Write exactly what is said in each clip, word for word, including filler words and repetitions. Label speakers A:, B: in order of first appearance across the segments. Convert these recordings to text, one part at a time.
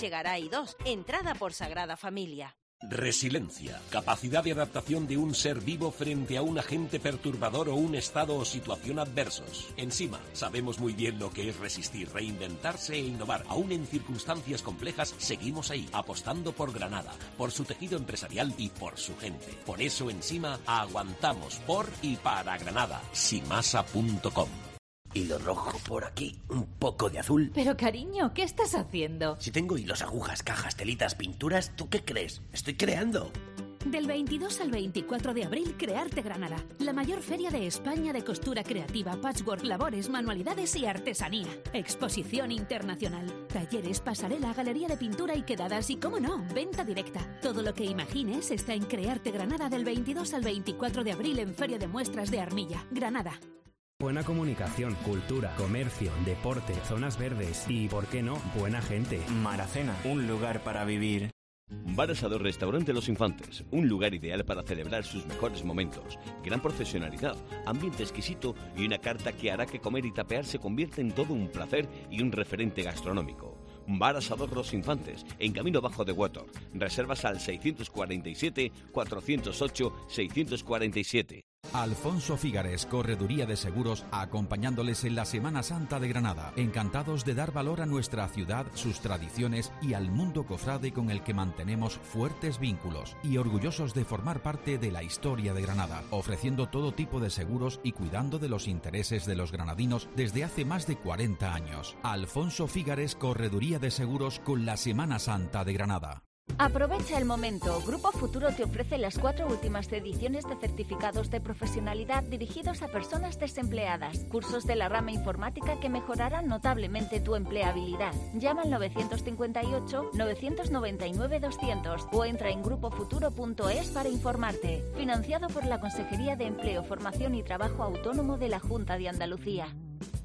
A: chegará I dos, entrada por Sagrada Familia.
B: Resiliencia, capacidad de adaptación de un ser vivo frente a un agente perturbador o un estado o situación adversos. Encima, sabemos muy bien lo que es resistir, reinventarse e innovar. Aún en circunstancias complejas, seguimos ahí, apostando por Granada, por su tejido empresarial y por su gente. Por eso, Encima, aguantamos por y para Granada. Simasa punto com.
C: Hilo rojo por aquí, un poco de azul.
D: Pero cariño, ¿qué estás haciendo?
C: Si tengo hilos, agujas, cajas, telitas, pinturas, ¿tú qué crees? Estoy creando.
E: Del veintidós al veinticuatro de abril, Crearte Granada, la mayor feria de España de costura creativa, patchwork, labores, manualidades y artesanía. Exposición internacional, talleres, pasarela, galería de pintura y quedadas y, cómo no, venta directa. Todo lo que imagines está en Crearte Granada del veintidós al veinticuatro de abril en Feria de Muestras de Armilla, Granada.
F: Buena comunicación, cultura, comercio, deporte, zonas verdes y, ¿por qué no?, buena gente.
G: Maracena, un lugar para vivir.
H: Bar Asador Restaurante Los Infantes, un lugar ideal para celebrar sus mejores momentos. Gran profesionalidad, ambiente exquisito y una carta que hará que comer y tapear se convierta en todo un placer y un referente gastronómico. Bar Asador Los Infantes, en Camino Bajo de Huetor. Reservas al seiscientos cuarenta y siete, cuatrocientos ocho, seiscientos cuarenta y siete.
I: Alfonso Fígares, Correduría de Seguros, acompañándoles en la Semana Santa de Granada. Encantados de dar valor a nuestra ciudad, sus tradiciones y al mundo cofrade con el que mantenemos fuertes vínculos. Y orgullosos de formar parte de la historia de Granada, ofreciendo todo tipo de seguros y cuidando de los intereses de los granadinos desde hace más de cuarenta años. Alfonso Fígares, Correduría de Seguros con la Semana Santa de Granada.
J: Aprovecha el momento. Grupo Futuro te ofrece las cuatro últimas ediciones de certificados de profesionalidad dirigidos a personas desempleadas. Cursos de la rama informática que mejorarán notablemente tu empleabilidad. Llama al novecientos cincuenta y ocho, novecientos noventa y nueve, doscientos o entra en grupo futuro punto es para informarte. Financiado por la Consejería de Empleo, Formación y Trabajo Autónomo de la Junta de Andalucía.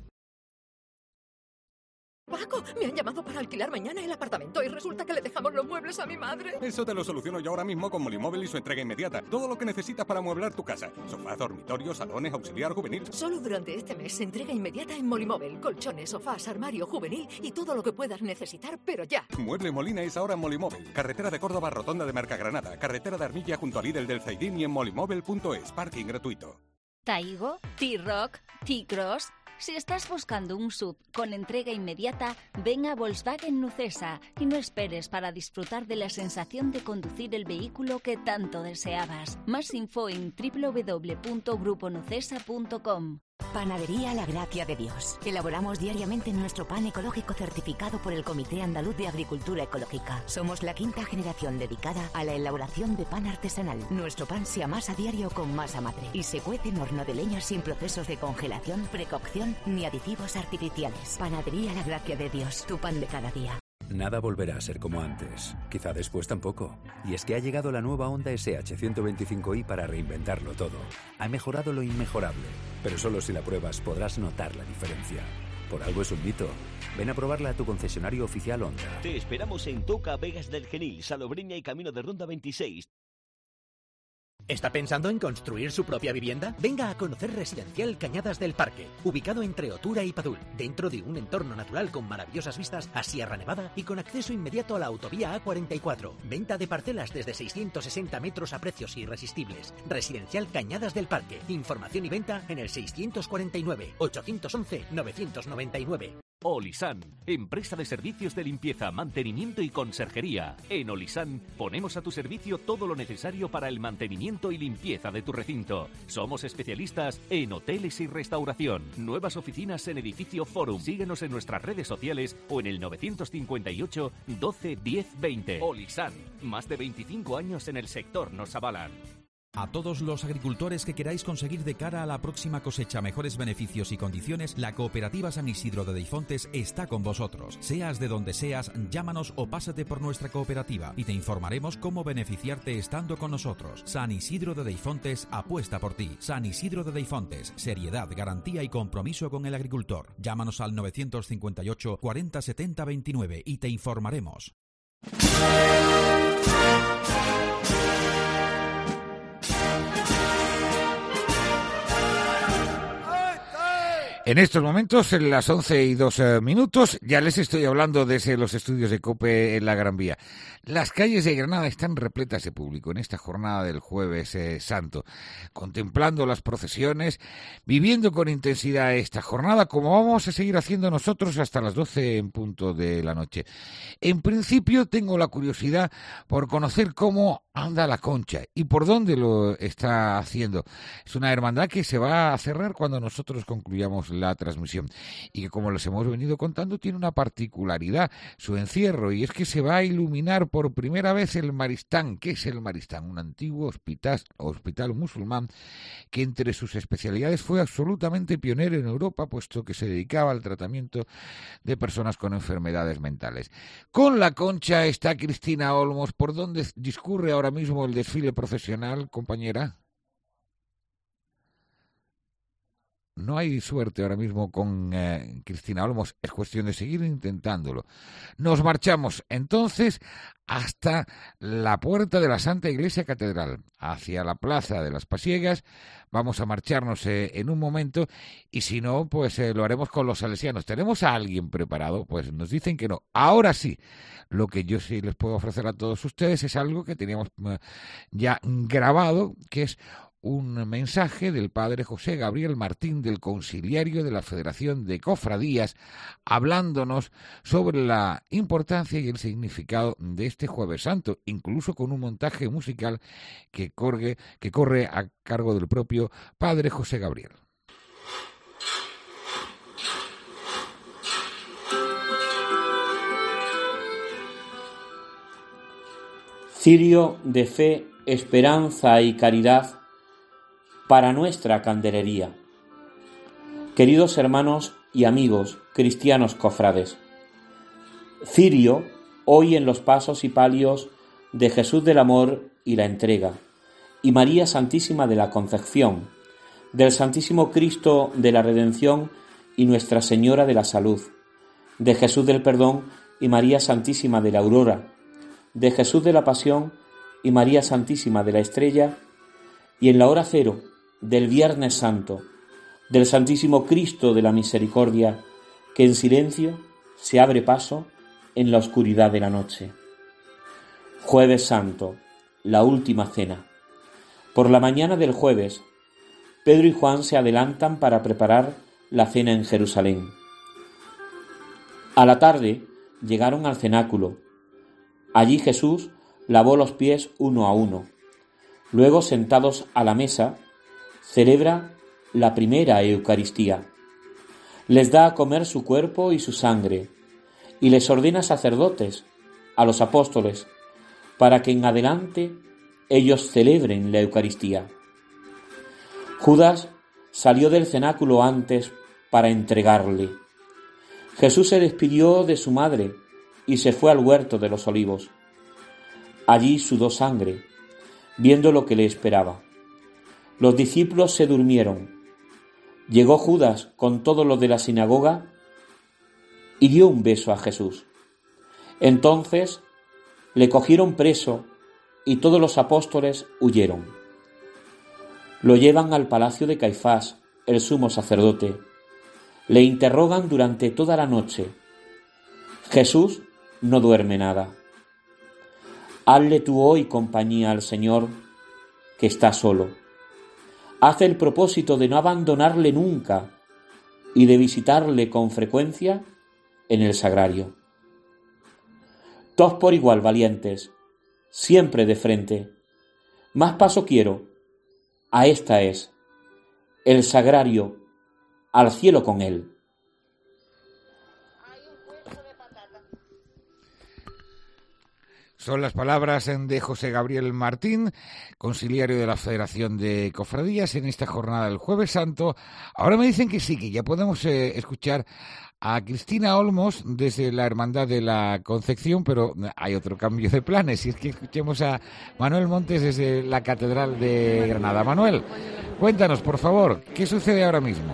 K: Paco, me han llamado para alquilar mañana el apartamento y resulta que le dejamos los muebles a mi madre.
L: Eso te lo soluciono yo ahora mismo con Molimóvil y su entrega inmediata. Todo lo que necesitas para amueblar tu casa. Sofá, dormitorio, salones, auxiliar juvenil.
K: Solo durante este mes, entrega inmediata en Molimóvil. Colchones, sofás, armario, juvenil y todo lo que puedas necesitar, pero ya.
L: Mueble Molina es ahora en Molimóvil. Carretera de Córdoba, Rotonda de Mercagranada. Carretera de Armilla junto al Lidl del Zaidín y en molimóvil punto es. Parking gratuito.
J: Taigo, T-Rock, T-Cross. Si estás buscando un S U V con entrega inmediata, ven a Volkswagen Nucesa y no esperes para disfrutar de la sensación de conducir el vehículo que tanto deseabas. Más info en doble u doble u doble u punto grupo nucesa punto com.
M: Panadería La Gracia de Dios. Elaboramos diariamente nuestro pan ecológico certificado por el Comité Andaluz de Agricultura Ecológica. Somos la quinta generación dedicada a la elaboración de pan artesanal. Nuestro pan se amasa a diario con masa madre y se cuece en horno de leña sin procesos de congelación, precocción ni aditivos artificiales. Panadería La Gracia de Dios. Tu pan de cada día.
N: Nada volverá a ser como antes, quizá después tampoco. Y es que ha llegado la nueva Honda S H ciento veinticinco i para reinventarlo todo. Ha mejorado lo inmejorable, pero solo si la pruebas podrás notar la diferencia. Por algo es un mito. Ven a probarla a tu concesionario oficial Honda.
H: Te esperamos en Toca, Vegas del Genil, Salobreña y Camino de Ronda veintiséis.
O: ¿Está pensando en construir su propia vivienda? Venga a conocer Residencial Cañadas del Parque, ubicado entre Otura y Padul, dentro de un entorno natural con maravillosas vistas a Sierra Nevada y con acceso inmediato a la autovía A cuarenta y cuatro. Venta de parcelas desde seiscientos sesenta metros a precios irresistibles. Residencial Cañadas del Parque. Información y venta en el seiscientos cuarenta y nueve, ochocientos once, novecientos noventa y nueve.
P: Olisan, empresa de servicios de limpieza, mantenimiento y conserjería. En Olisan ponemos a tu servicio todo lo necesario para el mantenimiento y limpieza de tu recinto. Somos especialistas en hoteles y restauración. Nuevas oficinas en edificio Forum. Síguenos en nuestras redes sociales o en el novecientos cincuenta y ocho, doce, diez, veinte. Olisan, más de veinticinco años en el sector nos avalan.
I: A todos los agricultores que queráis conseguir de cara a la próxima cosecha mejores beneficios y condiciones, la Cooperativa San Isidro de Deifontes está con vosotros. Seas de donde seas, llámanos o pásate por nuestra cooperativa y te informaremos cómo beneficiarte estando con nosotros. San Isidro de Deifontes apuesta por ti. San Isidro de Deifontes, seriedad, garantía y compromiso con el agricultor. Llámanos al novecientos cincuenta y ocho, cuarenta, setenta, veintinueve y te informaremos.
Q: En estos momentos, en las once y dos eh, minutos, ya les estoy hablando desde los estudios de COPE en la Gran Vía. Las calles de Granada están repletas de público en esta jornada del Jueves eh, Santo, contemplando las procesiones, viviendo con intensidad esta jornada, como vamos a seguir haciendo nosotros hasta las doce en punto de la noche. En principio, tengo la curiosidad por conocer cómo anda la Concha y por dónde lo está haciendo. Es una hermandad que se va a cerrar cuando nosotros concluyamos la transmisión y que, como les hemos venido contando, tiene una particularidad, su encierro, y es que se va a iluminar por primera vez el Maristán. ¿Qué es el Maristán? Un antiguo hospital, hospital musulmán que entre sus especialidades fue absolutamente pionero en Europa, puesto que se dedicaba al tratamiento de personas con enfermedades mentales. Con la Concha está Cristina Olmos. ¿Por dónde discurre ahora mismo el desfile procesional, compañera? No hay suerte ahora mismo con eh, Cristina Olmos, es cuestión de seguir intentándolo. Nos marchamos entonces hasta la puerta de la Santa Iglesia Catedral, hacia la Plaza de las Pasiegas. Vamos a marcharnos eh, en un momento, y si no, pues eh, lo haremos con los salesianos. ¿Tenemos a alguien preparado? Pues nos dicen que no. Ahora sí, lo que yo sí les puedo ofrecer a todos ustedes es algo que teníamos eh, ya grabado, que es un mensaje del padre José Gabriel Martín, del Conciliario de la Federación de Cofradías, hablándonos sobre la importancia y el significado de este Jueves Santo, incluso con un montaje musical que corre, que corre a cargo del propio padre José Gabriel.
R: Cirio de fe, esperanza y caridad para nuestra candelería. Queridos hermanos y amigos cristianos cofrades, cirio hoy en los pasos y palios de Jesús del Amor y la Entrega, y María Santísima de la Concepción, del Santísimo Cristo de la Redención y Nuestra Señora de la Salud, de Jesús del Perdón y María Santísima de la Aurora, de Jesús de la Pasión y María Santísima de la Estrella, y en la hora cero del Viernes Santo, del Santísimo Cristo de la Misericordia, que en silencio se abre paso en la oscuridad de la noche. Jueves Santo, la última cena. Por la mañana del jueves, Pedro y Juan se adelantan para preparar la cena en Jerusalén. A la tarde llegaron al cenáculo. Allí Jesús lavó los pies uno a uno. Luego, sentados a la mesa, celebra la primera Eucaristía. Les da a comer su cuerpo y su sangre, y les ordena sacerdotes, a los apóstoles, para que en adelante ellos celebren la Eucaristía. Judas salió del cenáculo antes para entregarle. Jesús se despidió de su madre y se fue al huerto de los olivos. Allí sudó sangre, viendo lo que le esperaba. Los discípulos se durmieron. Llegó Judas con todos los de la sinagoga y dio un beso a Jesús. Entonces le cogieron preso y todos los apóstoles huyeron. Lo llevan al palacio de Caifás, el sumo sacerdote. Le interrogan durante toda la noche. Jesús no duerme nada. Hazle tú hoy compañía al Señor, que está solo. Haz el propósito de no abandonarle nunca y de visitarle con frecuencia en el sagrario. Todos por igual valientes, siempre de frente. Más paso quiero, a esta es, el sagrario, al cielo con él.
Q: Son las palabras de José Gabriel Martín, conciliario de la Federación de Cofradías, en esta jornada del Jueves Santo. Ahora me dicen que sí, que ya podemos eh, escuchar a Cristina Olmos desde la Hermandad de la Concepción, pero hay otro cambio de planes, y es que escuchemos a Manuel Montes desde la Catedral de Granada. Manuel, cuéntanos, por favor, ¿qué sucede ahora mismo?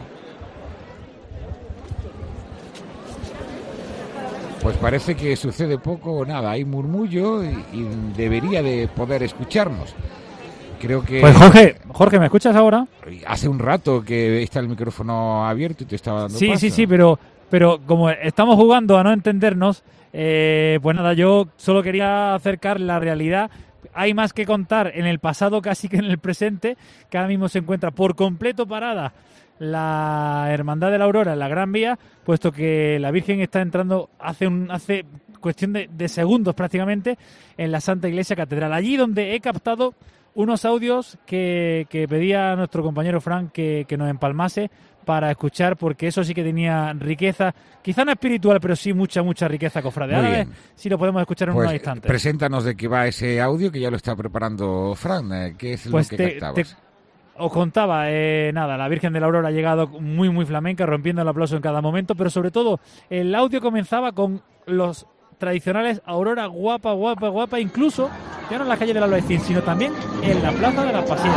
Q: Pues parece que sucede poco o nada, hay murmullo y, y debería de poder escucharnos. creo que...
S: Pues Jorge, Jorge, ¿me escuchas ahora?
Q: Hace un rato que está el micrófono abierto y te estaba dando
S: Sí,
Q: paso.
S: sí, sí, pero, pero como estamos jugando a no entendernos, eh, pues nada, yo solo quería acercar la realidad. Hay más que contar en el pasado casi que en el presente, que ahora mismo se encuentra por completo parada la Hermandad de la Aurora en la Gran Vía, puesto que la Virgen está entrando hace un hace cuestión de, de segundos prácticamente en la Santa Iglesia Catedral, allí donde he captado unos audios que, que pedía nuestro compañero Frank que, que nos empalmase para escuchar, porque eso sí que tenía riqueza, quizá no espiritual, pero sí mucha, mucha riqueza cofrade. Ahora a ver si lo podemos escuchar en
Q: pues,
S: unos instantes.
Q: Preséntanos de qué va ese audio, que ya lo está preparando Fran. ¿Qué es
S: pues
Q: lo que
S: te,
Q: captabas?
S: Te, os contaba, eh, nada, la Virgen de la Aurora ha llegado muy, muy flamenca, rompiendo el aplauso en cada momento, pero sobre todo el audio comenzaba con los tradicionales Aurora guapa, guapa, guapa, incluso ya no en la calle del Albaicín, sino también en la Plaza de las Pasiegas.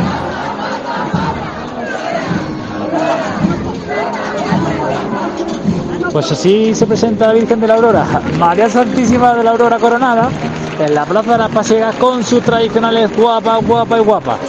S: Pues así se presenta la Virgen de la Aurora, María Santísima de la Aurora coronada, en la Plaza de las Pasiegas con sus tradicionales guapa, guapa y guapa.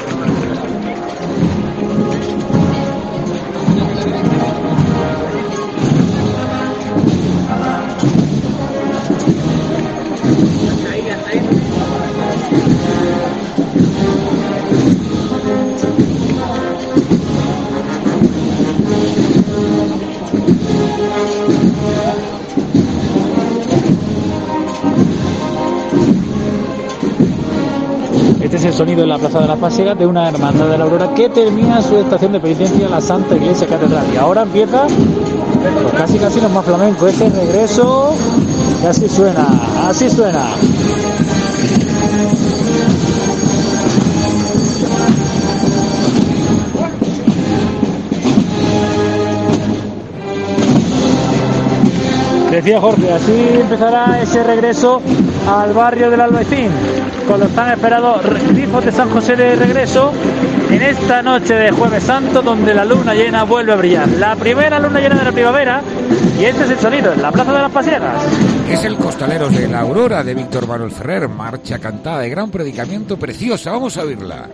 S: Este es el sonido en la Plaza de las Pasiegas de una Hermandad de la Aurora que termina su estación de penitencia en la Santa Iglesia Catedral. Y ahora empieza, pues casi casi lo más flamenco, ese regreso, y así suena, así suena. Decía Jorge, así empezará ese regreso al barrio del Albaicín, con los tan esperados grifos de San José de regreso en esta noche de Jueves Santo, donde la luna llena vuelve a brillar. La primera luna llena de la primavera, y este es el sonido en la Plaza de las Pasiegas.
Q: Es el Costaleros de la Aurora de Víctor Manuel Ferrer, marcha cantada de gran predicamento preciosa. Vamos a oírla.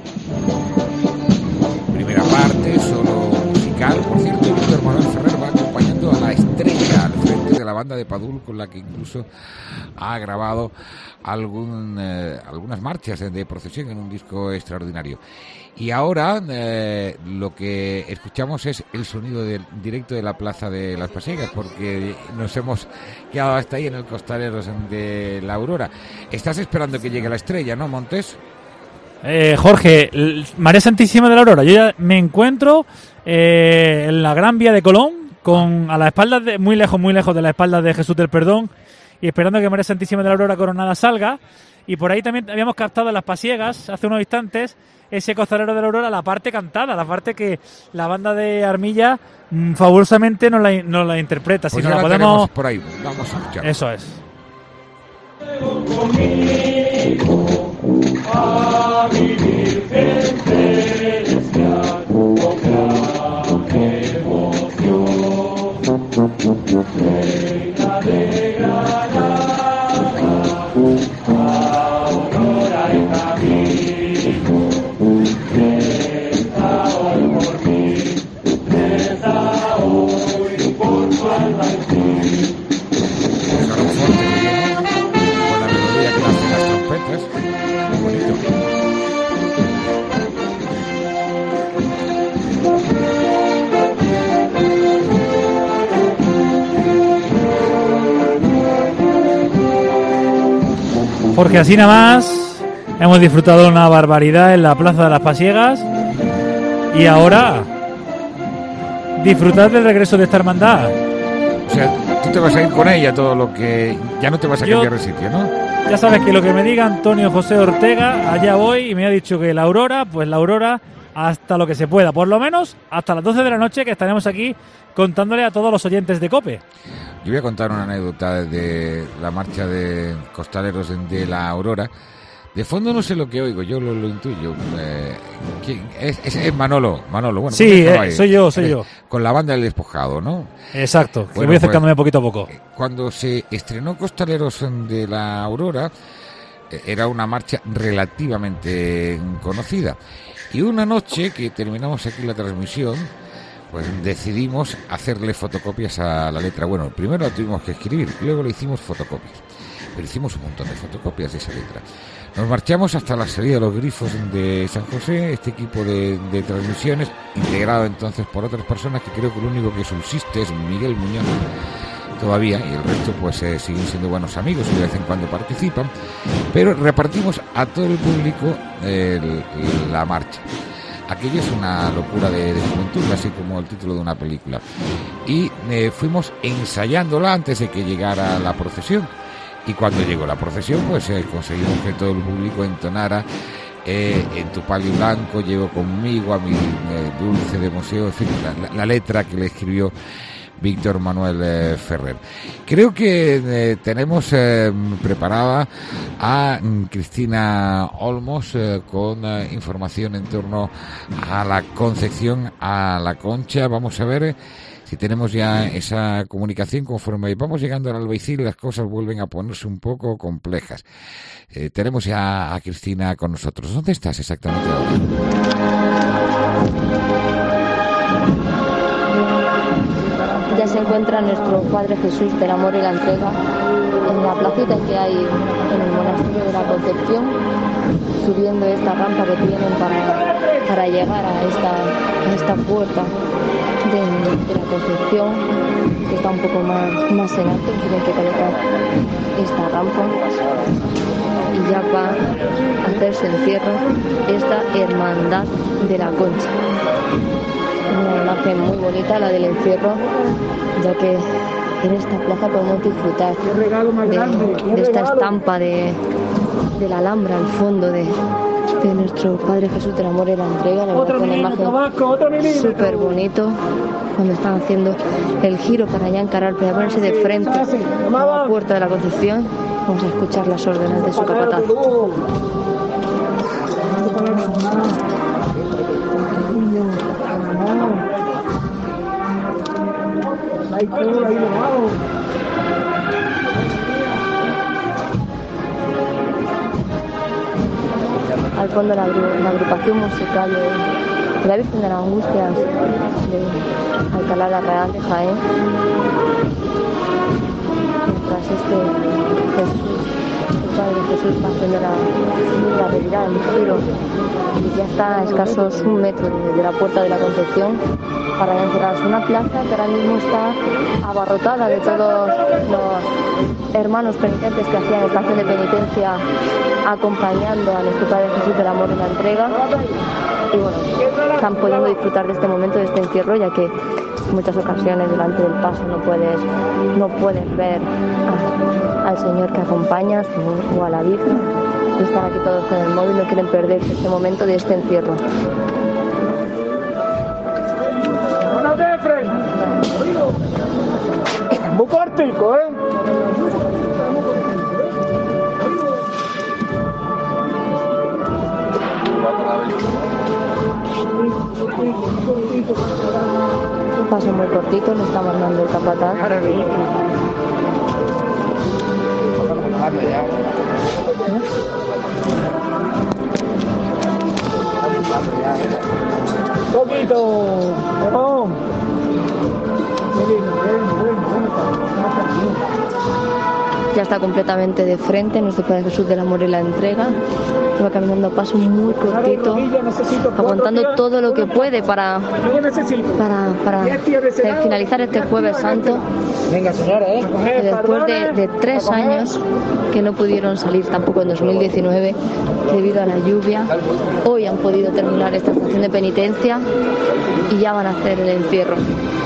Q: Primera parte, solo musical. Por cierto, Víctor Manuel Ferrer va acompañando a la estrella al frente de la banda de Padul, con la que incluso ha grabado algún, eh, algunas marchas de procesión en un disco extraordinario. Y ahora eh, lo que escuchamos es el sonido del directo de la Plaza de las Pasiegas, porque nos hemos quedado hasta ahí en el Costaleros de la Aurora. Estás esperando que llegue la estrella, ¿no, Montes?
S: Eh, Jorge, María Santísima de la Aurora, yo ya me encuentro eh, en la Gran Vía de Colón, con a las espaldas de, muy lejos, muy lejos de las espaldas de Jesús del Perdón, y esperando que María Santísima de la Aurora coronada salga. Y por ahí también habíamos captado en las Pasiegas hace unos instantes ese Costalero de la Aurora, la parte cantada, la parte que la banda de Armilla mmm, fabulosamente nos la, nos la interpreta.
Q: Pues
S: si no
Q: la
S: la podemos
Q: por ahí, vamos a escuchar.
S: Eso es.
T: A mi Virgen celestial, con gran emoción, reina de Granada, Aurora y camino, reza hoy por mí, reza hoy por tu Albaicín.
S: Porque así nada más hemos disfrutado una barbaridad en la Plaza de las Pasiegas, y ahora disfrutar del regreso de esta hermandad.
Q: O sea, tú te vas a ir con ella todo lo que... Ya no te vas a
S: Yo,
Q: cambiar de sitio, ¿no?
S: Ya sabes que lo que me diga Antonio José Ortega, allá voy, y me ha dicho que la Aurora, pues la Aurora hasta lo que se pueda, por lo menos hasta las doce de la noche, que estaremos aquí contándole a todos los oyentes de COPE.
Q: Yo voy a contar una anécdota de la marcha de Costaleros de la Aurora. De fondo no sé lo que oigo, yo lo, lo intuyo. Eh, es, es, es Manolo, Manolo. Bueno,
S: sí, eh, soy yo, soy yo.
Q: Con la banda del Despojado, ¿no?
S: Exacto, que
Q: bueno,
S: voy acercándome
Q: pues,
S: poquito a poco.
Q: Cuando se estrenó Costaleros de la Aurora, era una marcha relativamente conocida. Y una noche que terminamos aquí la transmisión, pues decidimos hacerle fotocopias a la letra. Bueno, primero la tuvimos que escribir, luego le hicimos fotocopias. Pero hicimos un montón de fotocopias de esa letra. Nos marchamos hasta la salida de los Grifos de San José, este equipo de, de transmisiones, integrado entonces por otras personas, que creo que lo único que subsiste es Miguel Muñoz todavía, y el resto pues eh, siguen siendo buenos amigos y de vez en cuando participan, pero repartimos a todo el público eh, el, la marcha. Aquello es una locura de, de juventud, así como el título de una película. Y eh, fuimos ensayándola antes de que llegara la procesión. Y cuando llegó la procesión, pues eh, conseguimos que todo el público entonara eh, En tu palio blanco, llevo conmigo a mi eh, dulce de museo, en fin, la, la letra que le escribió Víctor Manuel eh, Ferrer. Creo que eh, tenemos eh, preparada a mm, Cristina Olmos eh, con eh, información en torno a la Concepción, a la Concha. Vamos a ver eh, si tenemos ya esa comunicación. Conforme vamos llegando al Albaicín, las cosas vuelven a ponerse un poco complejas. Eh, tenemos ya a Cristina con nosotros. ¿Dónde estás exactamente ahora?
U: Ya se encuentra nuestro Padre Jesús del Amor y la Entrega en la placita que hay en el monasterio de la Concepción, subiendo esta rampa que tienen para, para llegar a esta, a esta puerta de, de la Concepción, que está un poco más, más en alto. Tienen que colocar esta rampa y ya va a hacerse encierro esta Hermandad de la Concha. Una imagen muy bonita, la del encierro, ya que en esta plaza podemos disfrutar de, de esta estampa de, de la Alhambra al fondo de, de nuestro Padre Jesús del Amor y la Entrega. La verdad, una imagen súper bonito cuando están haciendo el giro para allá encarar, para ponerse de frente a la puerta de la Concepción. Vamos a escuchar las órdenes de su capataz. Al fondo la, la agrupación musical de, de la Virgen de las Angustias de Alcalá la Real de Jaén, mientras este Jesús, el Padre Jesús, va haciendo la, la revirada, el giro, y ya está a escasos un metro de, de la puerta de la Concepción para encerrarse. Una plaza que ahora mismo está abarrotada de todos los hermanos penitentes que hacían estación de penitencia acompañando a nuestro Padre Jesús del Amor y la Entrega. Y bueno, están pudiendo disfrutar de este momento, de este encierro, ya que en muchas ocasiones delante del paso no puedes, no puedes ver a, al Señor que acompañas o, o a la Virgen. Y están aquí todos con el móvil, no quieren perderse este momento de este encierro.
T: Muy cortico, ¿eh?
U: Un paso muy cortito, nos está mandando el capataz.
T: Poquito, perdón.
U: Ya está completamente de frente nuestro Padre Jesús del Amor y la Entrega. Va caminando a paso muy cortito, aguantando todo lo que puede para, para, para finalizar este Jueves Santo. Que después de, de tres años que no pudieron salir tampoco en dos mil diecinueve debido a la lluvia, hoy han podido terminar esta estación de penitencia y ya van a hacer el encierro.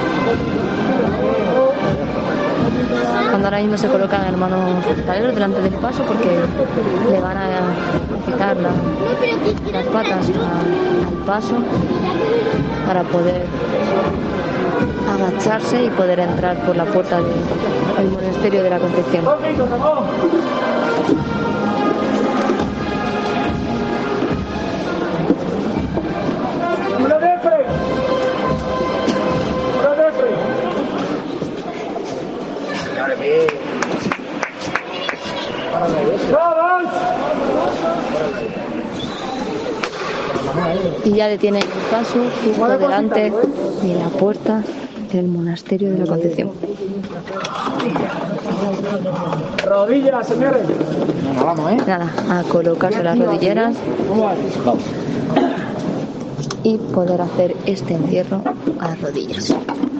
U: Cuando ahora mismo se colocan hermanos hospitaleros delante del paso porque le van a quitar la, las patas al, al paso para poder agacharse y poder entrar por la puerta del monasterio de la Concepción.
T: ¡Vamos!
U: Y ya detiene el paso justo delante de la puerta del monasterio de la Concepción.
A: Rodillas, señores.
U: Vamos, ¿eh? Nada, a colocarse las rodilleras y poder hacer este encierro a rodillas.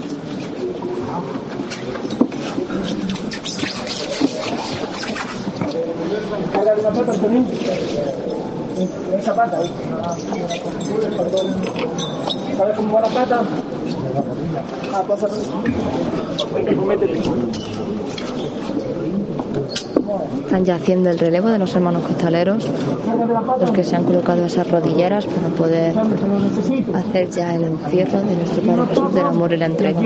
A: Esa pata, ¿eh? ¿Sabes cómo va la pata? Ah, pasa.
U: Están ya haciendo el relevo de los hermanos costaleros, los que se han colocado esas rodilleras para poder hacer ya el encierro de nuestro Padre Jesús del amor y la entrega.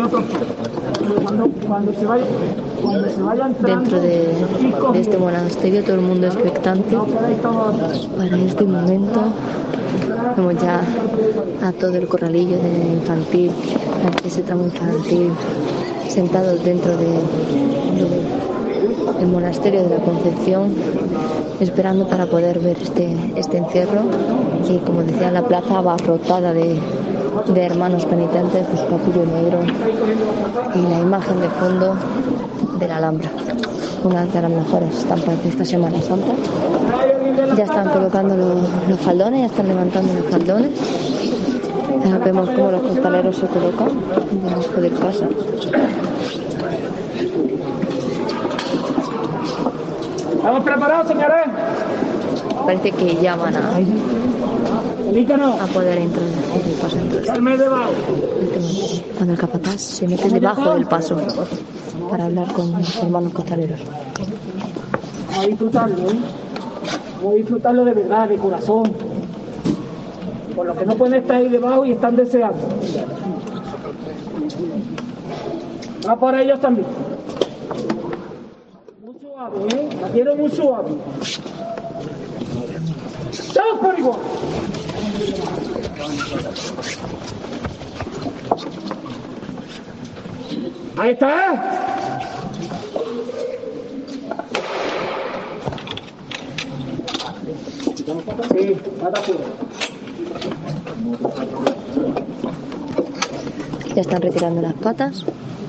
U: Dentro de, de este monasterio todo el mundo expectante para este momento. Vemos ya a todo el corralillo de infantil, ese tramo infantil, sentados dentro de, de, del monasterio de la Concepción, esperando para poder ver este, este encierro, que, como decía, la plaza abarrotada de, de hermanos penitentes, pues capullo negro y la imagen de fondo de la Alhambra, una de las mejores estampas de esta Semana Santa. Ya están colocando los, los faldones, ya están levantando los faldones. Ya vemos cómo los costaleros se colocan debajo del paso.
A: ¿Estamos preparados, señores?
U: Parece que ya van a, a poder introducir el paso. Entonces, cuando el capataz se mete debajo del paso para hablar con los hermanos costaleros.
A: Vamos a disfrutarlo, ¿eh? Vamos a disfrutarlo de verdad, de corazón. Por lo que no pueden estar ahí debajo y están deseando. Va para ellos también. Muy suave, ¿eh? La quiero muy suave. ¡Todos por igual! Ahí está. Sí, pata afuera.
U: Ya están retirando las patas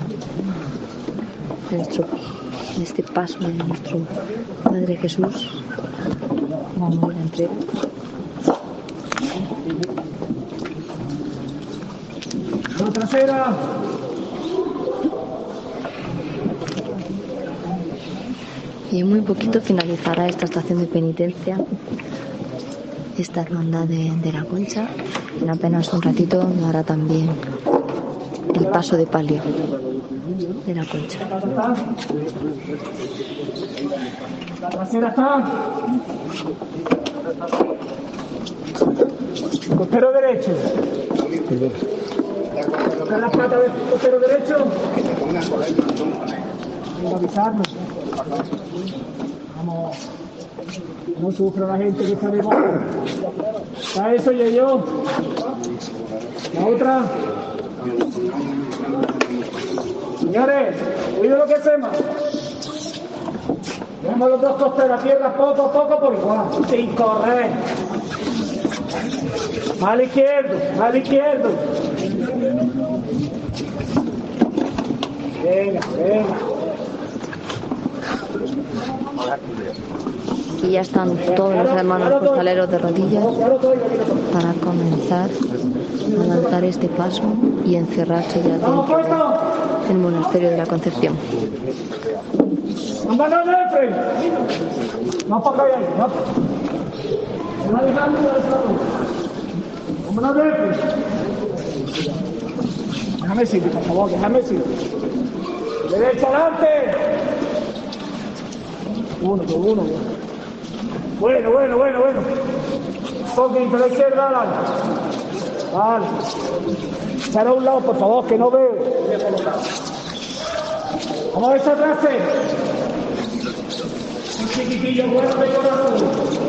U: de, nuestro, de este paso de nuestro Padre Jesús. Vamos a la entrega.
A: La trasera.
U: Y en muy poquito finalizará esta estación de penitencia, esta hermandad de, de la Concha. En apenas un ratito lo hará también el paso de palio de la Concha.
A: La trasera está. Costero derecho. Tocar las patas del costero derecho. Vamos a avisarnos. Vamos. No sufra la gente que está debajo. Está eso y yo. La otra. Señores, oído lo que hacemos. Vemos los dos costeros a tierra poco a poco por igual, sin correr. Al izquierdo, al izquierdo. Venga, venga.
U: Y ya están todos los hermanos costaleros de rodillas para comenzar a lanzar este paso y encerrarse ya dentro del monasterio de la Concepción.
A: ¡Vámonos de frente! ¡No para acá! ¡No! ¡Vámonos de frente! Déjame sitio, por favor, déjame sitio. ¡Derecha adelante! Uno, por uno. Bueno, bueno, bueno, bueno. Un poquito a la izquierda adelante. Vale. Echar a un lado, por favor, que no veo. Vamos a esa atrás. Un chiquitillo bueno de corazón.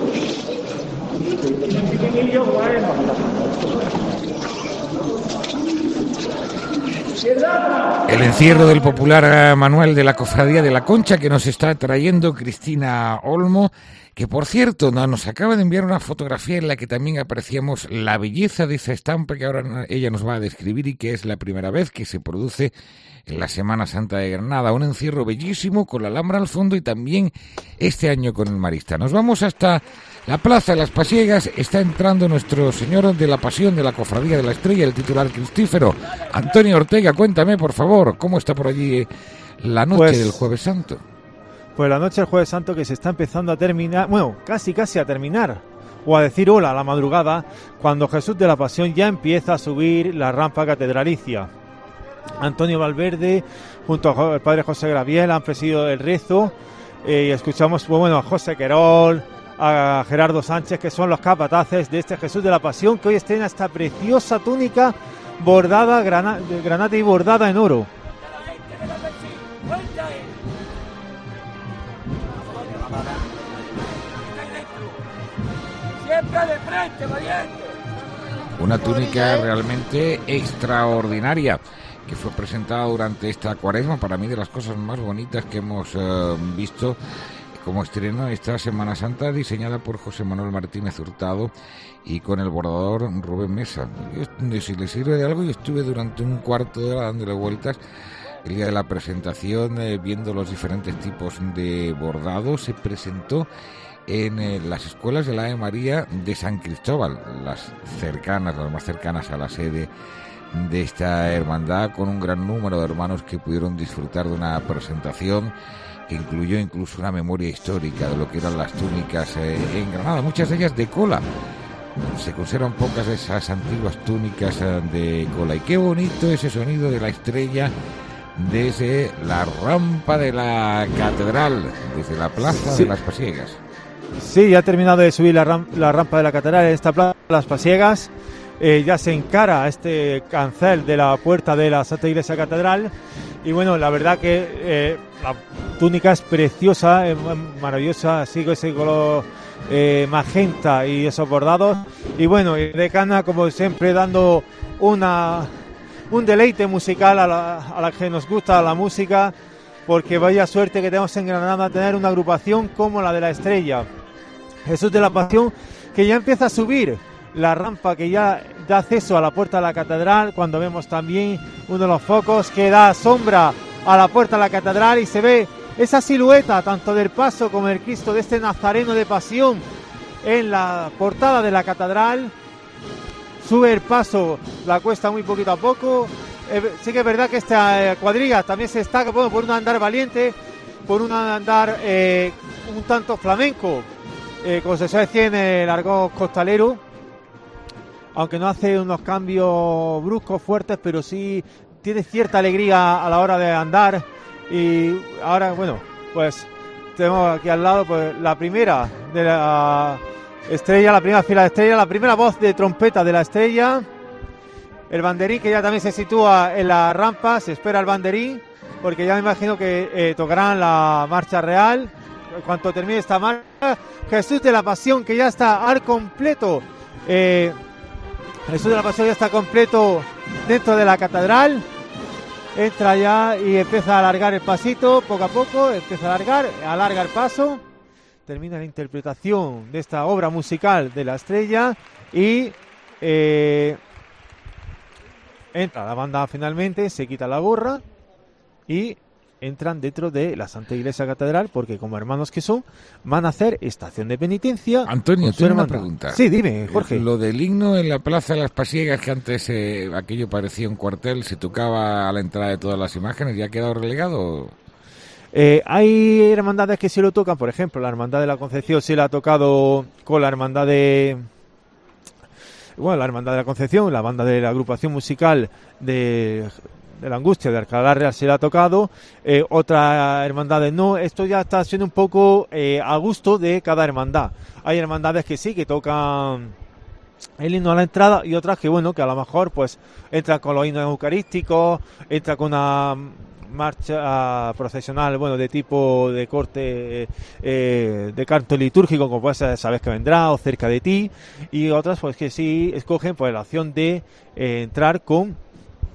A: Un chiquitillo bueno.
Q: El encierro del popular manual de la Cofradía de la Concha que nos está trayendo Cristina Olmo, que por cierto nos acaba de enviar una fotografía en la que también apreciamos la belleza de esa estampa que ahora ella nos va a describir y que es la primera vez que se produce en la Semana Santa de Granada. Un encierro bellísimo con la Alhambra al fondo y también este año con el Marista. Nos vamos hasta la Plaza de las Pasiegas. Está entrando nuestro Señor de la Pasión de la Cofradía de la Estrella, el titular cristífero. Antonio Ortega, cuéntame por favor, ¿cómo está por allí la noche pues, del Jueves Santo?
B: Pues la noche del Jueves Santo que se está empezando a terminar, bueno, casi casi a terminar, o a decir hola a la madrugada, cuando Jesús de la Pasión ya empieza a subir la rampa catedralicia. Antonio Valverde junto al padre José Graviel han presidido el rezo eh, y escuchamos pues, bueno, a José Querol, a Gerardo Sánchez, que son los capataces de este Jesús de la Pasión, que hoy estrena esta preciosa túnica bordada, grana, granate y bordada en oro.
A: Siempre de frente, valiente.
Q: Una túnica realmente extraordinaria que fue presentada durante esta cuaresma, para mí de las cosas más bonitas que hemos eh, visto como estreno esta Semana Santa, diseñada por José Manuel Martínez Hurtado y con el bordador Rubén Mesa. Yo, si le sirve de algo, yo estuve durante un cuarto de hora dándole vueltas el día de la presentación, eh, viendo los diferentes tipos de bordados. Se presentó en eh, las escuelas de la Ave María de San Cristóbal, las cercanas, las más cercanas a la sede de esta hermandad, con un gran número de hermanos que pudieron disfrutar de una presentación que incluyó incluso una memoria histórica de lo que eran las túnicas eh, en Granada, muchas de ellas de cola. Se conservan pocas de esas antiguas túnicas eh, de cola. Y qué bonito ese sonido de la estrella desde la rampa de la catedral, desde la plaza sí. de las Pasiegas.
B: Sí, ya ha terminado de subir la, ram- la rampa de la catedral en esta plaza de las Pasiegas. Eh, ya se encara este cancel de la puerta de la Santa Iglesia Catedral y bueno, la verdad que eh, la túnica es preciosa, es maravillosa, sigue ese color eh, magenta y esos bordados y bueno, Decana como siempre dando una un deleite musical a la, a la que nos gusta la música, porque vaya suerte que tenemos en Granada tener una agrupación como la de la Estrella, Jesús de la Pasión, que ya empieza a subir la rampa que ya da acceso a la puerta de la catedral, cuando vemos también uno de los focos que da sombra a la puerta de la catedral y se ve esa silueta tanto del paso como del Cristo de este Nazareno de Pasión en la portada de la catedral. Sube el paso, la cuesta muy poquito a poco. Eh, sí que es verdad que esta eh, cuadrilla también se destaca bueno, por un andar valiente, por un andar eh, un tanto flamenco, eh, como se suele decir en el argot costalero, aunque no hace unos cambios bruscos, fuertes, pero sí tiene cierta alegría a la hora de andar. Y ahora, bueno, pues tenemos aquí al lado pues la primera de la Estrella, la primera fila de Estrella, la primera voz de trompeta de la Estrella, el banderín que ya también se sitúa en la rampa, se espera el banderín, porque ya me imagino que eh, tocarán la marcha real. En cuanto termine esta marcha, Jesús de la Pasión, que ya está al completo, eh, Jesús de la Pasión ya está completo dentro de la catedral. Entra ya y empieza a alargar el pasito poco a poco, empieza a alargar, alarga el paso, termina la interpretación de esta obra musical de la Estrella y eh, entra la banda finalmente, se quita la gorra y entran dentro de la Santa Iglesia Catedral, porque como hermanos que son, van a hacer estación de penitencia.
Q: Antonio, tengo una pregunta.
B: Sí, dime, Jorge.
Q: Lo del himno en la Plaza de las Pasiegas, que antes eh, aquello parecía un cuartel, se tocaba a la entrada de todas las imágenes, ¿ya ha quedado relegado?
B: Eh, hay hermandades que sí lo tocan, por ejemplo, la Hermandad de la Concepción sí la ha tocado con la Hermandad de... Bueno, la Hermandad de la Concepción, la banda de la agrupación musical de... de la Angustia de Alcalá Real se la ha tocado, eh, otras hermandades no. Esto ya está siendo un poco eh, a gusto de cada hermandad. Hay hermandades que sí, que tocan el himno a la entrada y otras que bueno, que a lo mejor pues entran con los himnos eucarísticos, entran con una marcha procesional, bueno, de tipo de corte eh, de canto litúrgico, como puede ser Sabes que vendrá o Cerca de ti, y otras pues que sí escogen pues la opción de eh, entrar con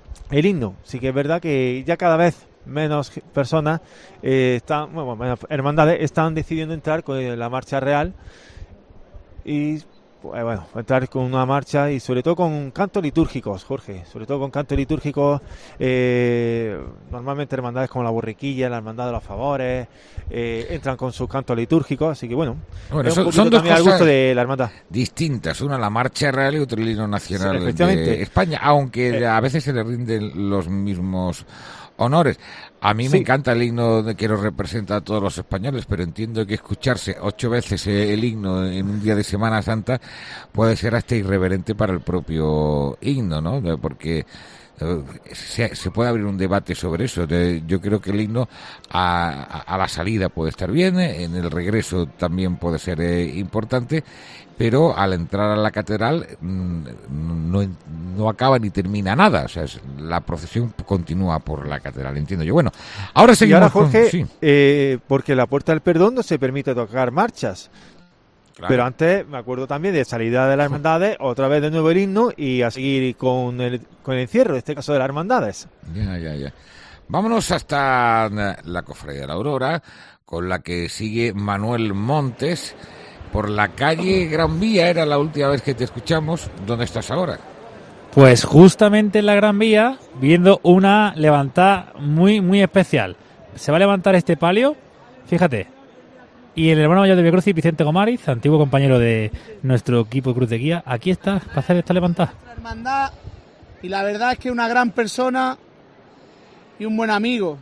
B: el himno. Sí que es verdad que ya cada vez menos personas eh, están, bueno, menos hermandades están decidiendo entrar con la marcha real y pues, bueno, entrar con una marcha y sobre todo con cantos litúrgicos, Jorge, sobre todo con cantos litúrgicos, eh, normalmente hermandades como la Borriquilla, la Hermandad de los Favores, eh, entran con sus cantos litúrgicos, así que bueno,
Q: bueno
B: es
Q: son,
B: un
Q: son dos
B: también
Q: cosas
B: al gusto de la hermandad.
Q: Distintas, una la marcha real y otra el himno nacional
B: Sí,
Q: de España, aunque
B: eh,
Q: a veces se le rinden los mismos honores. A mí sí. me encanta el himno que nos representa a todos los españoles, pero entiendo que escucharse ocho veces el himno en un día de Semana Santa puede ser hasta irreverente para el propio himno, ¿no? Porque se, se puede abrir un debate sobre eso. Yo creo que el himno a, a la salida puede estar bien, en el regreso también puede ser eh, importante, pero al entrar a la catedral no, no acaba ni termina nada, o sea, es, la procesión continúa por la catedral, entiendo yo. Bueno, ahora seguimos.
B: Y ahora, Jorge,
Q: con, sí.
B: eh, porque la Puerta del Perdón no se permite tocar marchas. Claro. Pero antes me acuerdo también de salida de las hermandades, otra vez de nuevo el himno y a seguir con el, con el encierro, en este caso de las hermandades.
Q: Ya, ya, ya. Vámonos hasta la Cofradía de la Aurora, con la que sigue Manuel Montes. Por la calle Gran Vía, era la última vez que te escuchamos. ¿Dónde estás ahora?
S: Pues justamente en la Gran Vía, viendo una levantada muy, muy especial. Se va a levantar este palio, fíjate. Y el hermano mayor de Viacrucis, Vicente Gomariz, antiguo compañero de nuestro equipo de Cruz de Guía, aquí está para hacer esta levantada.
A: Hermandad, y la verdad es que una gran persona y un buen amigo.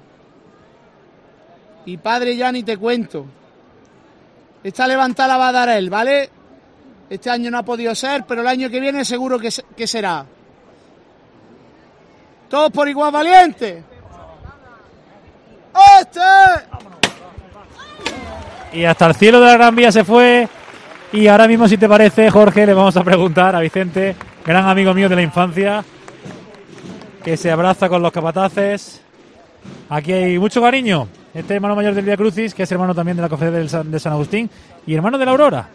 A: Y padre, ya ni te cuento. Esta levantada la va a dar él, ¿vale? Este año no ha podido ser, pero el año que viene seguro que, que será. Todos por igual valiente. ¡Este!
S: Y hasta el cielo de la Gran Vía se fue. Y ahora mismo, si te parece, Jorge, le vamos a preguntar a Vicente, gran amigo mío de la infancia, que se abraza con los capataces. Aquí hay mucho cariño. Este hermano mayor del Viacrucis, que es hermano también de la Cofradía de San, de San Agustín, y hermano de la Aurora.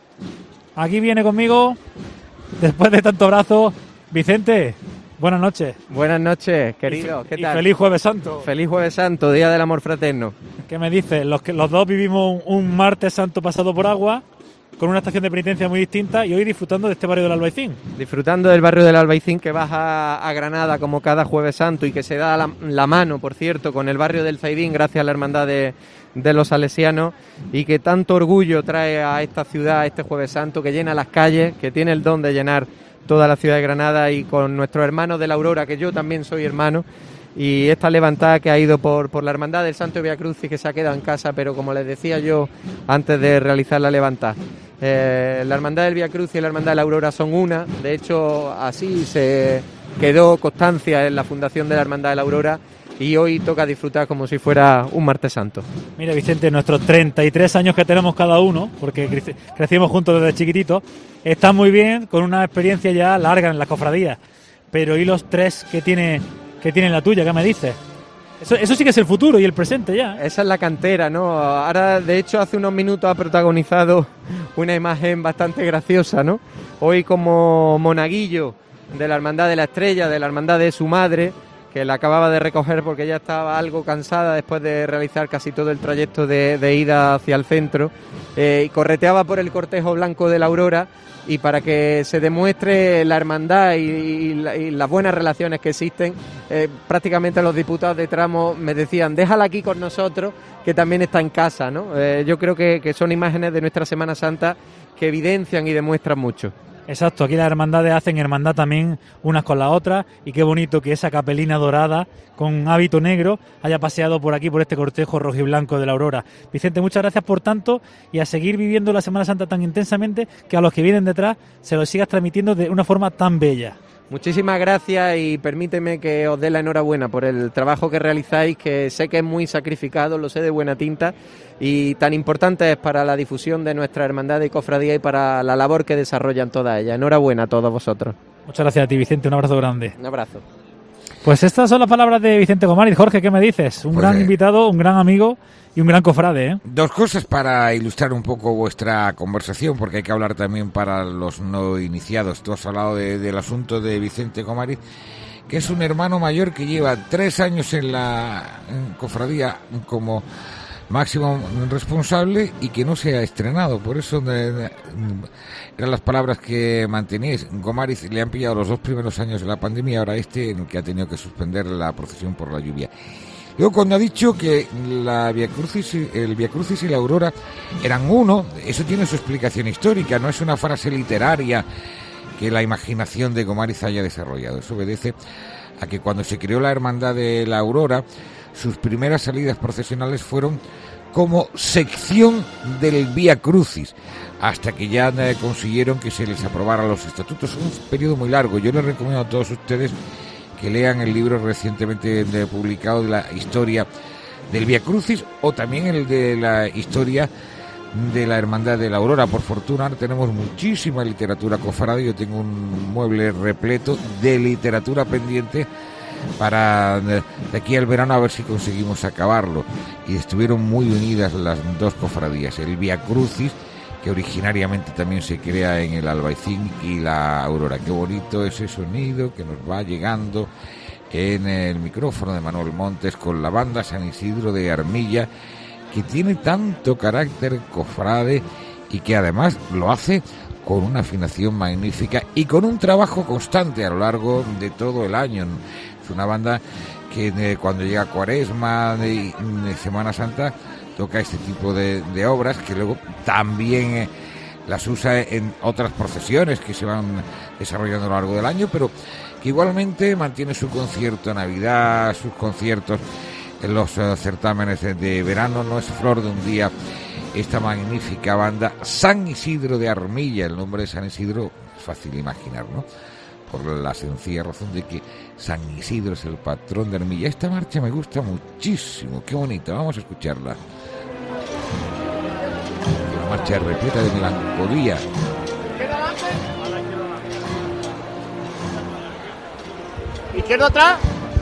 S: Aquí viene conmigo, después de tanto abrazo, Vicente. Buenas noches.
D: Buenas noches, querido. ¿Qué
S: y
D: tal?
S: Feliz Jueves Santo.
D: Feliz Jueves Santo, Día del Amor Fraterno.
S: ¿Qué me dices? Los, que, los dos vivimos un, un martes santo pasado por agua, con una estación de penitencia muy distinta, y hoy disfrutando de este barrio del Albaicín.
D: Disfrutando del barrio del Albaicín, que baja a Granada como cada Jueves Santo y que se da la, la mano, por cierto, con el barrio del Zaidín, gracias a la hermandad de, de los salesianos, y que tanto orgullo trae a esta ciudad este Jueves Santo, que llena las calles, que tiene el don de llenar toda la ciudad de Granada, y con nuestros hermanos de la Aurora, que yo también soy hermano, y esta levantada que ha ido por, por la hermandad del Santo Viacrucis, que se ha quedado en casa, pero como les decía yo antes de realizar la levantada, eh, la hermandad del Viacrucis y la hermandad de la Aurora son una. De hecho, así se quedó constancia en la fundación de la hermandad de la Aurora, y hoy toca disfrutar como si fuera un martes santo.
S: Mira, Vicente, nuestros treinta y tres años que tenemos cada uno, porque cre- crecimos juntos desde chiquititos, está muy bien, con una experiencia ya larga en las cofradías, pero ¿y los tres que tiene que tiene la tuya? ¿Qué me dices? Eso, eso sí que es el futuro y el presente ya.
D: Esa es la cantera, ¿no? Ahora, de hecho, hace unos minutos ha protagonizado una imagen bastante graciosa, ¿no? Hoy como monaguillo de la Hermandad de la Estrella, de la Hermandad de su madre, que la acababa de recoger porque ya estaba algo cansada después de realizar casi todo el trayecto de, de ida hacia el centro, eh, y correteaba por el cortejo blanco de la Aurora, y para que se demuestre la hermandad y, y, la, y las buenas relaciones que existen, eh, prácticamente los diputados de tramo me decían, déjala aquí con nosotros, que también está en casa, ¿no? Eh, yo creo que, que son imágenes de nuestra Semana Santa que evidencian y demuestran mucho.
S: Exacto, aquí las hermandades hacen hermandad también unas con las otras, y qué bonito que esa capelina dorada con hábito negro haya paseado por aquí, por este cortejo rojiblanco de la Aurora. Vicente, muchas gracias por tanto, y a seguir viviendo la Semana Santa tan intensamente, que a los que vienen detrás se los sigas transmitiendo de una forma tan bella.
D: Muchísimas gracias, y permíteme que os dé la enhorabuena por el trabajo que realizáis, que sé que es muy sacrificado, lo sé de buena tinta, y tan importante es para la difusión de nuestra hermandad y cofradía y para la labor que desarrollan todas ellas. Enhorabuena a todos vosotros.
S: Muchas gracias a ti, Vicente, un abrazo grande.
D: Un abrazo.
S: Pues estas son las palabras de Vicente Gomariz. Jorge, ¿qué me dices? Un
Q: pues
S: gran
Q: eh,
S: invitado, un gran amigo y un gran cofrade, ¿eh?
Q: Dos cosas para ilustrar un poco vuestra conversación, porque hay que hablar también para los no iniciados. Tú has hablado de, del asunto de Vicente Gomariz, que es un hermano mayor que lleva tres años en la en cofradía como máximo responsable y que no se ha estrenado. Por eso de, de, eran las palabras que manteníais. Gomariz le han pillado los dos primeros años de la pandemia, ahora este en el que ha tenido que suspender la procesión por la lluvia. Luego, cuando ha dicho que la Via Crucis, el Via Crucis y la Aurora eran uno, eso tiene su explicación histórica, no es una frase literaria que la imaginación de Gomariz haya desarrollado. Eso obedece a que cuando se creó la Hermandad de la Aurora, sus primeras salidas procesionales fueron como sección del Via Crucis, hasta que ya eh, consiguieron que se les aprobaran los estatutos. Es un periodo muy largo. Yo les recomiendo a todos ustedes que lean el libro recientemente de, publicado de la historia del Via Crucis, o también el de la historia de la Hermandad de la Aurora. Por fortuna tenemos muchísima literatura cofrade. Yo tengo un mueble repleto de literatura pendiente para de aquí al verano a ver si conseguimos acabarlo. Y estuvieron muy unidas las dos cofradías, el Via Crucis, que originariamente también se crea en el Albaicín, y la Aurora. Qué bonito ese sonido que nos va llegando en el micrófono de Manuel Montes con la banda San Isidro de Armilla, que tiene tanto carácter cofrade y que además lo hace con una afinación magnífica y con un trabajo constante a lo largo de todo el año. Es una banda que eh, cuando llega Cuaresma y Semana Santa toca este tipo de, de obras, que luego también eh, las usa en otras procesiones que se van desarrollando a lo largo del año, pero que igualmente mantiene su concierto en Navidad, sus conciertos en los uh, certámenes de, de verano. No es flor de un día esta magnífica banda San Isidro de Armilla. El nombre de San Isidro es fácil imaginar, ¿no? Por la sencilla razón de que San Isidro es el patrón de Armilla. Esta marcha me gusta muchísimo, qué bonita, vamos a escucharla. Una marcha repleta de melancolía.
A: ¿Izquierda atrás?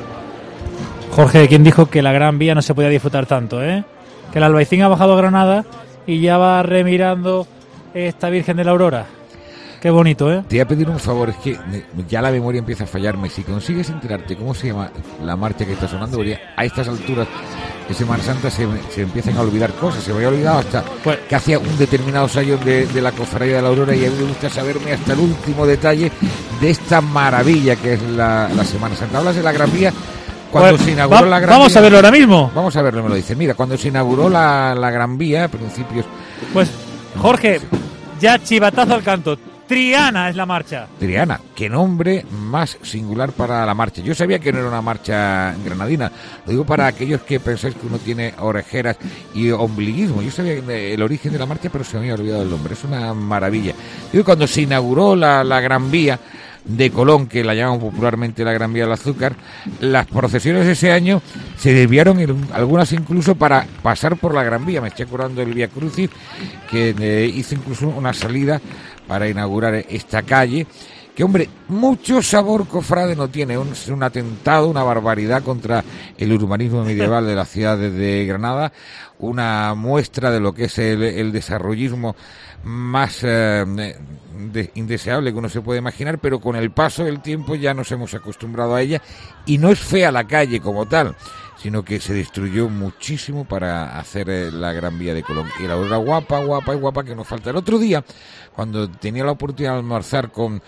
S: Jorge, ¿quién dijo que la Gran Vía no se podía disfrutar tanto, eh? Que el Albaicín ha bajado a Granada y ya va remirando esta Virgen de la Aurora. Qué bonito, ¿eh?
Q: Te voy a pedir un favor, es que ya la memoria empieza a fallarme. Si consigues enterarte cómo se llama la marcha que está sonando, porque a estas alturas de Semana Santa se, se empiezan a olvidar cosas. Se me había olvidado hasta pues, que hacía un determinado ensayo de, de la Cofradía de la Aurora, y a mí me gusta saberme hasta el último detalle de esta maravilla que es la, la Semana Santa. Hablas de la Gran Vía. Cuando pues, se inauguró va, la Gran
S: Vamos
Q: Vía,
S: a verlo ahora mismo.
Q: Vamos a verlo, me lo dice. Mira, cuando se inauguró la, la Gran Vía, a principios...
S: Pues, Jorge, ya chivatazo al canto. Triana es la marcha.
Q: Triana, qué nombre más singular para la marcha. Yo sabía que no era una marcha granadina. Lo digo para aquellos que pensáis que uno tiene orejeras y ombliguismo. Yo sabía el origen de la marcha, pero se me había olvidado el nombre. Es una maravilla. Digo, cuando se inauguró la, la Gran Vía de Colón, que la llaman popularmente la Gran Vía del Azúcar, las procesiones de ese año se desviaron, algunas incluso para pasar por la Gran Vía. Me estoy acordando del Via Crucis, que eh, hizo incluso una salida para inaugurar esta calle, que, hombre, mucho sabor cofrade no tiene. Un, es un atentado, una barbaridad contra el urbanismo medieval de la ciudad de Granada, una muestra de lo que es el, el desarrollismo más eh, de, indeseable que uno se puede imaginar, pero con el paso del tiempo ya nos hemos acostumbrado a ella, y no es fea la calle como tal, sino que se destruyó muchísimo para hacer eh, la Gran Vía de Colón. Y la Aurora guapa, guapa y guapa que nos falta. El otro día, cuando tenía la oportunidad de almorzar con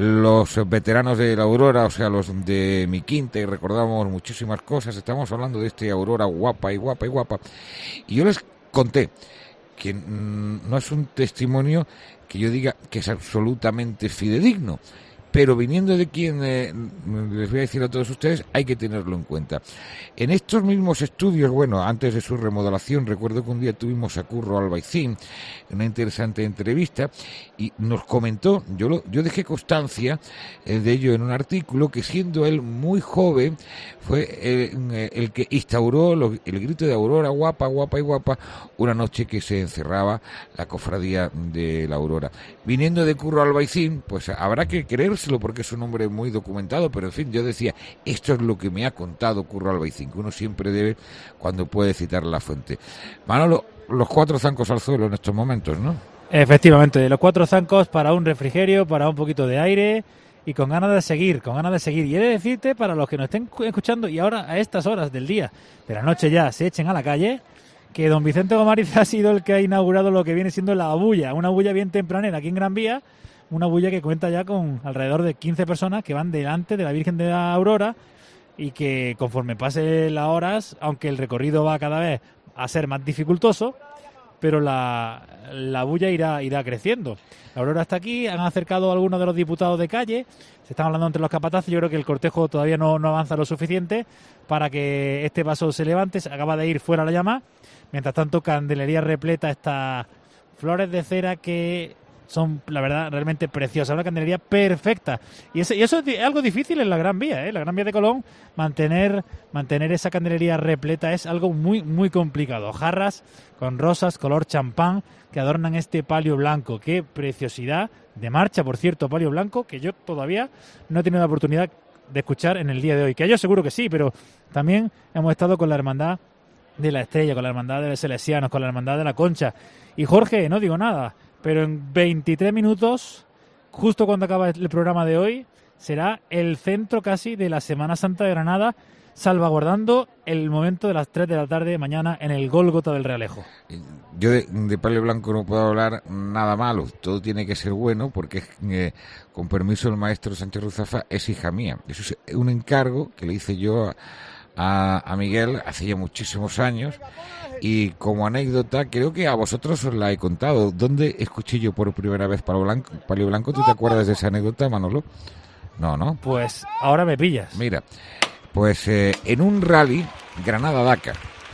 Q: los veteranos de la Aurora, o sea, los de mi quinta, y recordamos muchísimas cosas, estábamos hablando de este Aurora guapa y guapa y guapa, y yo les conté que mmm, no es un testimonio que yo diga que es absolutamente fidedigno, pero viniendo de quien eh, les voy a decir a todos ustedes, hay que tenerlo en cuenta. En estos mismos estudios, bueno, antes de su remodelación, recuerdo que un día tuvimos a Curro Albaicín, una interesante entrevista, y nos comentó, yo lo, yo dejé constancia eh, de ello en un artículo, que siendo él muy joven, fue eh, el que instauró lo, el grito de Aurora guapa, guapa y guapa, una noche que se encerraba la cofradía de la Aurora. Viniendo de Curro Albaicín, pues habrá que creérselo porque es un hombre muy documentado, pero en fin, yo decía, esto es lo que me ha contado Curro Albaicín, que uno siempre debe cuando puede citar la fuente. Manolo, los cuatro zancos al suelo en estos momentos, ¿no?
S: Efectivamente, los cuatro zancos para un refrigerio, para un poquito de aire y con ganas de seguir, con ganas de seguir. Y he de decirte, para los que nos estén escuchando y ahora a estas horas del día, de la noche ya, se echen a la calle, que don Vicente Gomariz ha sido el que ha inaugurado lo que viene siendo la bulla, una bulla bien tempranera aquí en Gran Vía, una bulla que cuenta ya con alrededor de quince personas que van delante de la Virgen de la Aurora y que conforme pase las horas, aunque el recorrido va cada vez a ser más dificultoso, pero la, la bulla irá, irá creciendo. La Aurora está aquí, han acercado a algunos de los diputados de calle, se están hablando entre los capataces, yo creo que el cortejo todavía no, no avanza lo suficiente para que este paso se levante, se acaba de ir fuera la llama. Mientras tanto, candelería repleta, estas flores de cera que son, la verdad, realmente preciosas. Una candelería perfecta. Y, ese, y eso es algo difícil en la Gran Vía, ¿eh? La Gran Vía de Colón, mantener, mantener esa candelería repleta es algo muy, muy complicado. Jarras con rosas, color champán, que adornan este palio blanco. Qué preciosidad de marcha, por cierto, palio blanco, que yo todavía no he tenido la oportunidad de escuchar en el día de hoy. Que yo seguro que sí, pero también hemos estado con la Hermandad de la Estrella, con la Hermandad de los Salesianos, con la Hermandad de la Concha. Y Jorge, no digo nada, pero en veintitrés minutos, justo cuando acaba el programa de hoy, será el centro casi de la Semana Santa de Granada, salvaguardando el momento de las tres de la tarde mañana en el Gólgota del Realejo.
Q: Yo de, de palio blanco no puedo hablar nada malo, todo tiene que ser bueno, porque eh, con permiso del maestro Sánchez Ruzafa es hija mía. Eso es un encargo que le hice yo a A, a Miguel hace ya muchísimos años, y como anécdota creo que a vosotros os la he contado. ¿Dónde escuché yo por primera vez palio blanco? Palio blanco, ¿tú te acuerdas de esa anécdota, Manolo? No, ¿no?
S: Pues ahora me pillas.
Q: Mira, pues eh, en un rally Granada-Dakar,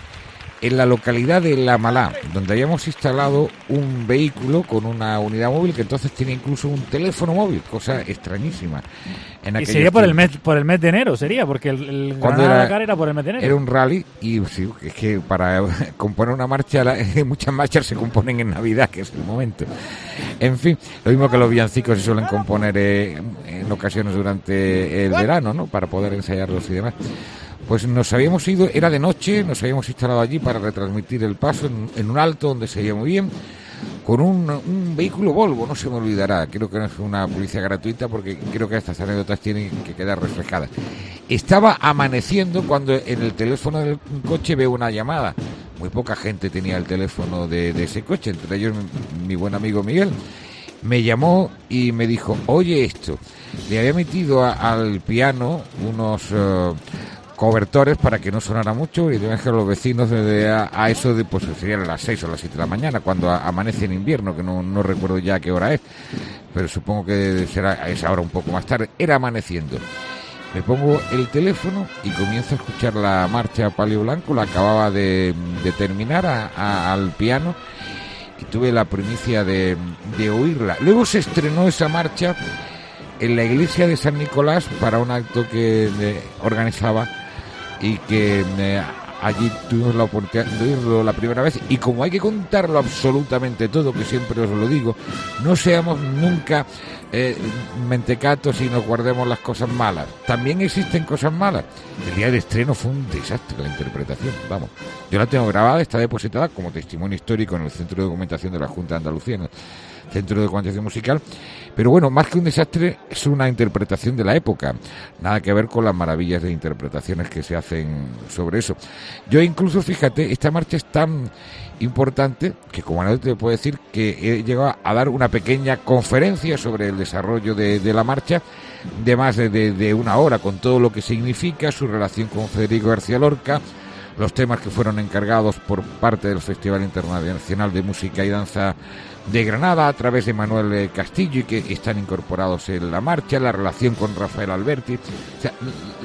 Q: en la localidad de La Malá, donde habíamos instalado un vehículo con una unidad móvil que entonces tenía incluso un teléfono móvil, cosa extrañísima. En
S: y sería por el mes por el mes de enero, sería, porque el, el Granada-Dakar era, era por el mes de enero.
Q: Era un rally, y sí, es que para componer una marcha, la, muchas marchas se componen en Navidad, que es el momento. En fin, lo mismo que los villancicos se suelen componer eh, en ocasiones durante el verano, ¿no?, para poder ensayarlos y demás. Pues nos habíamos ido, era de noche, nos habíamos instalado allí para retransmitir el paso en, en un alto donde se veía muy bien, con un, un vehículo Volvo, no se me olvidará, creo que no es una publicidad gratuita porque creo que estas anécdotas tienen que quedar reflejadas. Estaba amaneciendo cuando en el teléfono del coche veo una llamada. Muy poca gente tenía el teléfono de, de ese coche, entre ellos mi, mi buen amigo Miguel. Me llamó y me dijo, oye esto, le había metido a, al piano unos... Uh, cobertores para que no sonara mucho, y deben que los vecinos de, a, a eso de, pues serían las seis o las siete de la mañana cuando a, amanece en invierno, que no, no recuerdo ya qué hora es, pero supongo que será a esa hora un poco más tarde. Era amaneciendo. Me pongo el teléfono y comienzo a escuchar la marcha Palio Blanco, la acababa de, de terminar a, a, al piano, y tuve la primicia de, de oírla. Luego se estrenó esa marcha en la iglesia de San Nicolás para un acto que eh, organizaba, y que eh, allí tuvimos la oportunidad de oírlo la primera vez. Y como hay que contarlo absolutamente todo, que siempre os lo digo, no seamos nunca eh, mentecatos y nos guardemos las cosas malas. También existen cosas malas. El día del estreno fue un desastre la interpretación, vamos. Yo la tengo grabada, está depositada como testimonio histórico en el Centro de Documentación de la Junta de Andalucía, ¿no?, Centro de Documentación Musical. Pero bueno, más que un desastre, es una interpretación de la época. Nada que ver con las maravillas de interpretaciones que se hacen sobre eso. Yo incluso, fíjate, esta marcha es tan importante que, como anécdota, te puedo decir que he llegado a dar una pequeña conferencia sobre el desarrollo de, de la marcha, de más de, de, de una hora, con todo lo que significa, su relación con Federico García Lorca, los temas que fueron encargados por parte del Festival Internacional de Música y Danza de Granada a través de Manuel Castillo, y que están incorporados en la marcha, la relación con Rafael Alberti. O sea,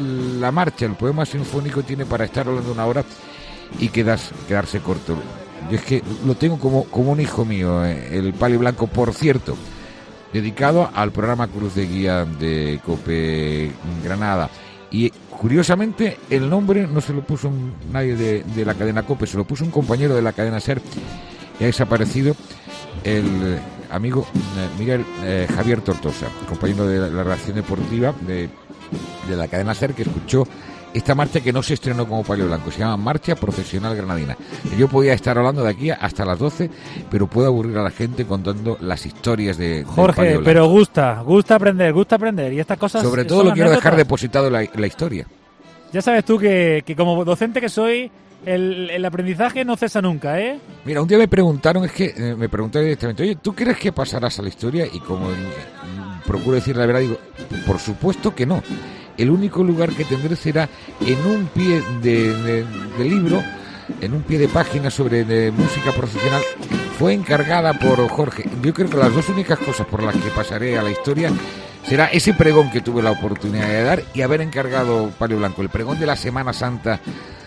Q: la marcha, el poema sinfónico, tiene para estar hablando una hora y quedas, quedarse corto. Yo es que lo tengo como, como un hijo mío, eh, el Palio Blanco, por cierto, dedicado al programa Cruz de Guía de COPE Granada. Y curiosamente el nombre no se lo puso un, nadie de, de la cadena COPE, se lo puso un compañero de la cadena SER, que ha desaparecido, el amigo eh, Miguel eh, Javier Tortosa, compañero de la, la redacción deportiva de, de la cadena SER, que escuchó esta marcha que no se estrenó como Palio Blanco, se llama Marcha Procesional Granadina. Yo podía estar hablando de aquí hasta las doce, pero puedo aburrir a la gente contando las historias de, de
S: Jorge,
Q: Palio Blanco.
S: pero gusta, gusta aprender, gusta aprender, y estas cosas...
Q: Sobre todo lo quiero
S: anécdotas.
Q: dejar depositado en la, en la historia.
S: Ya sabes tú que, que como docente que soy, el, el aprendizaje no cesa nunca, ¿eh?
Q: Mira, un día me preguntaron, es que eh, me preguntaron directamente, oye, ¿tú crees que pasarás a la historia? Y como eh, procuro decir la verdad, digo, por supuesto que no. El único lugar que tendré será en un pie de, de, de libro, en un pie de página sobre de música profesional. Fue encargada por Jorge. Yo creo que las dos únicas cosas por las que pasaré a la historia será ese pregón que tuve la oportunidad de dar y haber encargado Palio Blanco, el pregón de la Semana Santa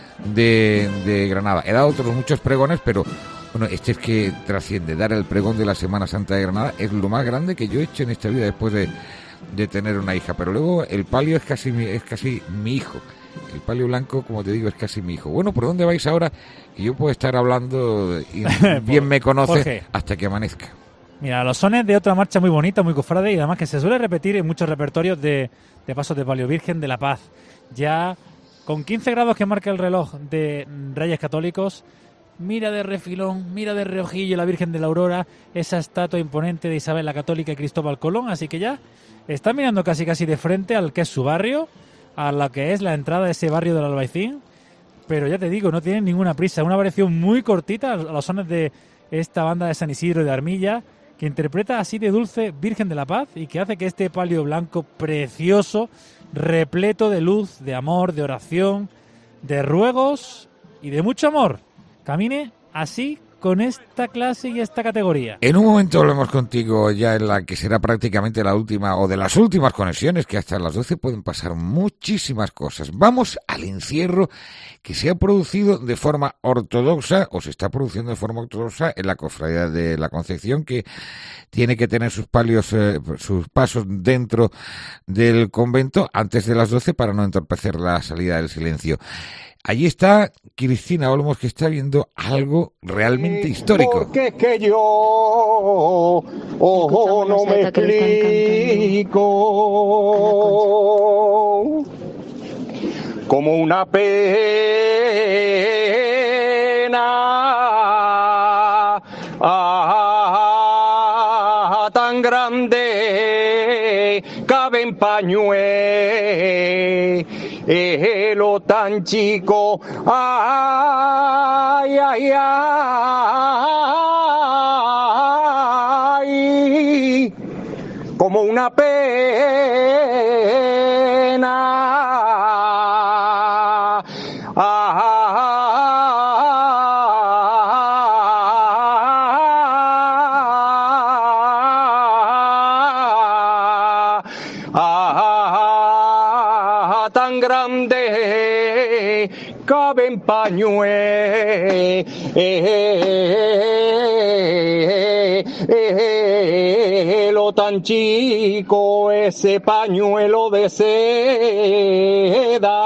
Q: de, de Granada. He dado otros muchos pregones, pero bueno, este es que trasciende. Dar el pregón de la Semana Santa de Granada es lo más grande que yo he hecho en esta vida después de, de tener una hija. Pero luego el palio es casi mi, es casi mi hijo. El Palio Blanco, como te digo, es casi mi hijo. Bueno, ¿por dónde vais ahora? Que yo puedo estar hablando y bien me conoce
S: Jorge.
Q: hasta que amanezca.
S: Mira, los sones de otra marcha muy bonita, muy cofrade y además que se suele repetir en muchos repertorios de, de pasos de palio, Virgen de la Paz. Ya con quince grados que marca el reloj de Reyes Católicos, mira de refilón, mira de reojillo la Virgen de la Aurora, esa estatua imponente de Isabel la Católica y Cristóbal Colón, así que ya está mirando casi casi de frente al que es su barrio, a la que es la entrada de ese barrio del Albaicín, pero ya te digo, no tienen ninguna prisa, una variación muy cortita a los sones de esta banda de San Isidro de Armilla, que interpreta así de dulce Virgen de la Paz y que hace que este palio blanco precioso, repleto de luz, de amor, de oración, de ruegos y de mucho amor, camine así con esta clase y esta categoría.
Q: En un momento hablemos contigo ya en la que será prácticamente la última o de las últimas conexiones, que hasta las doce pueden pasar muchísimas cosas. Vamos al encierro que se ha producido de forma ortodoxa o se está produciendo de forma ortodoxa en la Cofradía de la Concepción, que tiene que tener sus palios, eh, sus pasos dentro del convento antes de las doce para no entorpecer la salida del silencio. Allí está Cristina Olmos, que está viendo algo realmente histórico.
C: Porque es que yo oh, no me explico como una pena ah, tan grande cabe en pañuelo tan chico, ay, ay, ay, como una pena, ah, tan grande cabe en pañuelo tan chico, ese pañuelo de seda.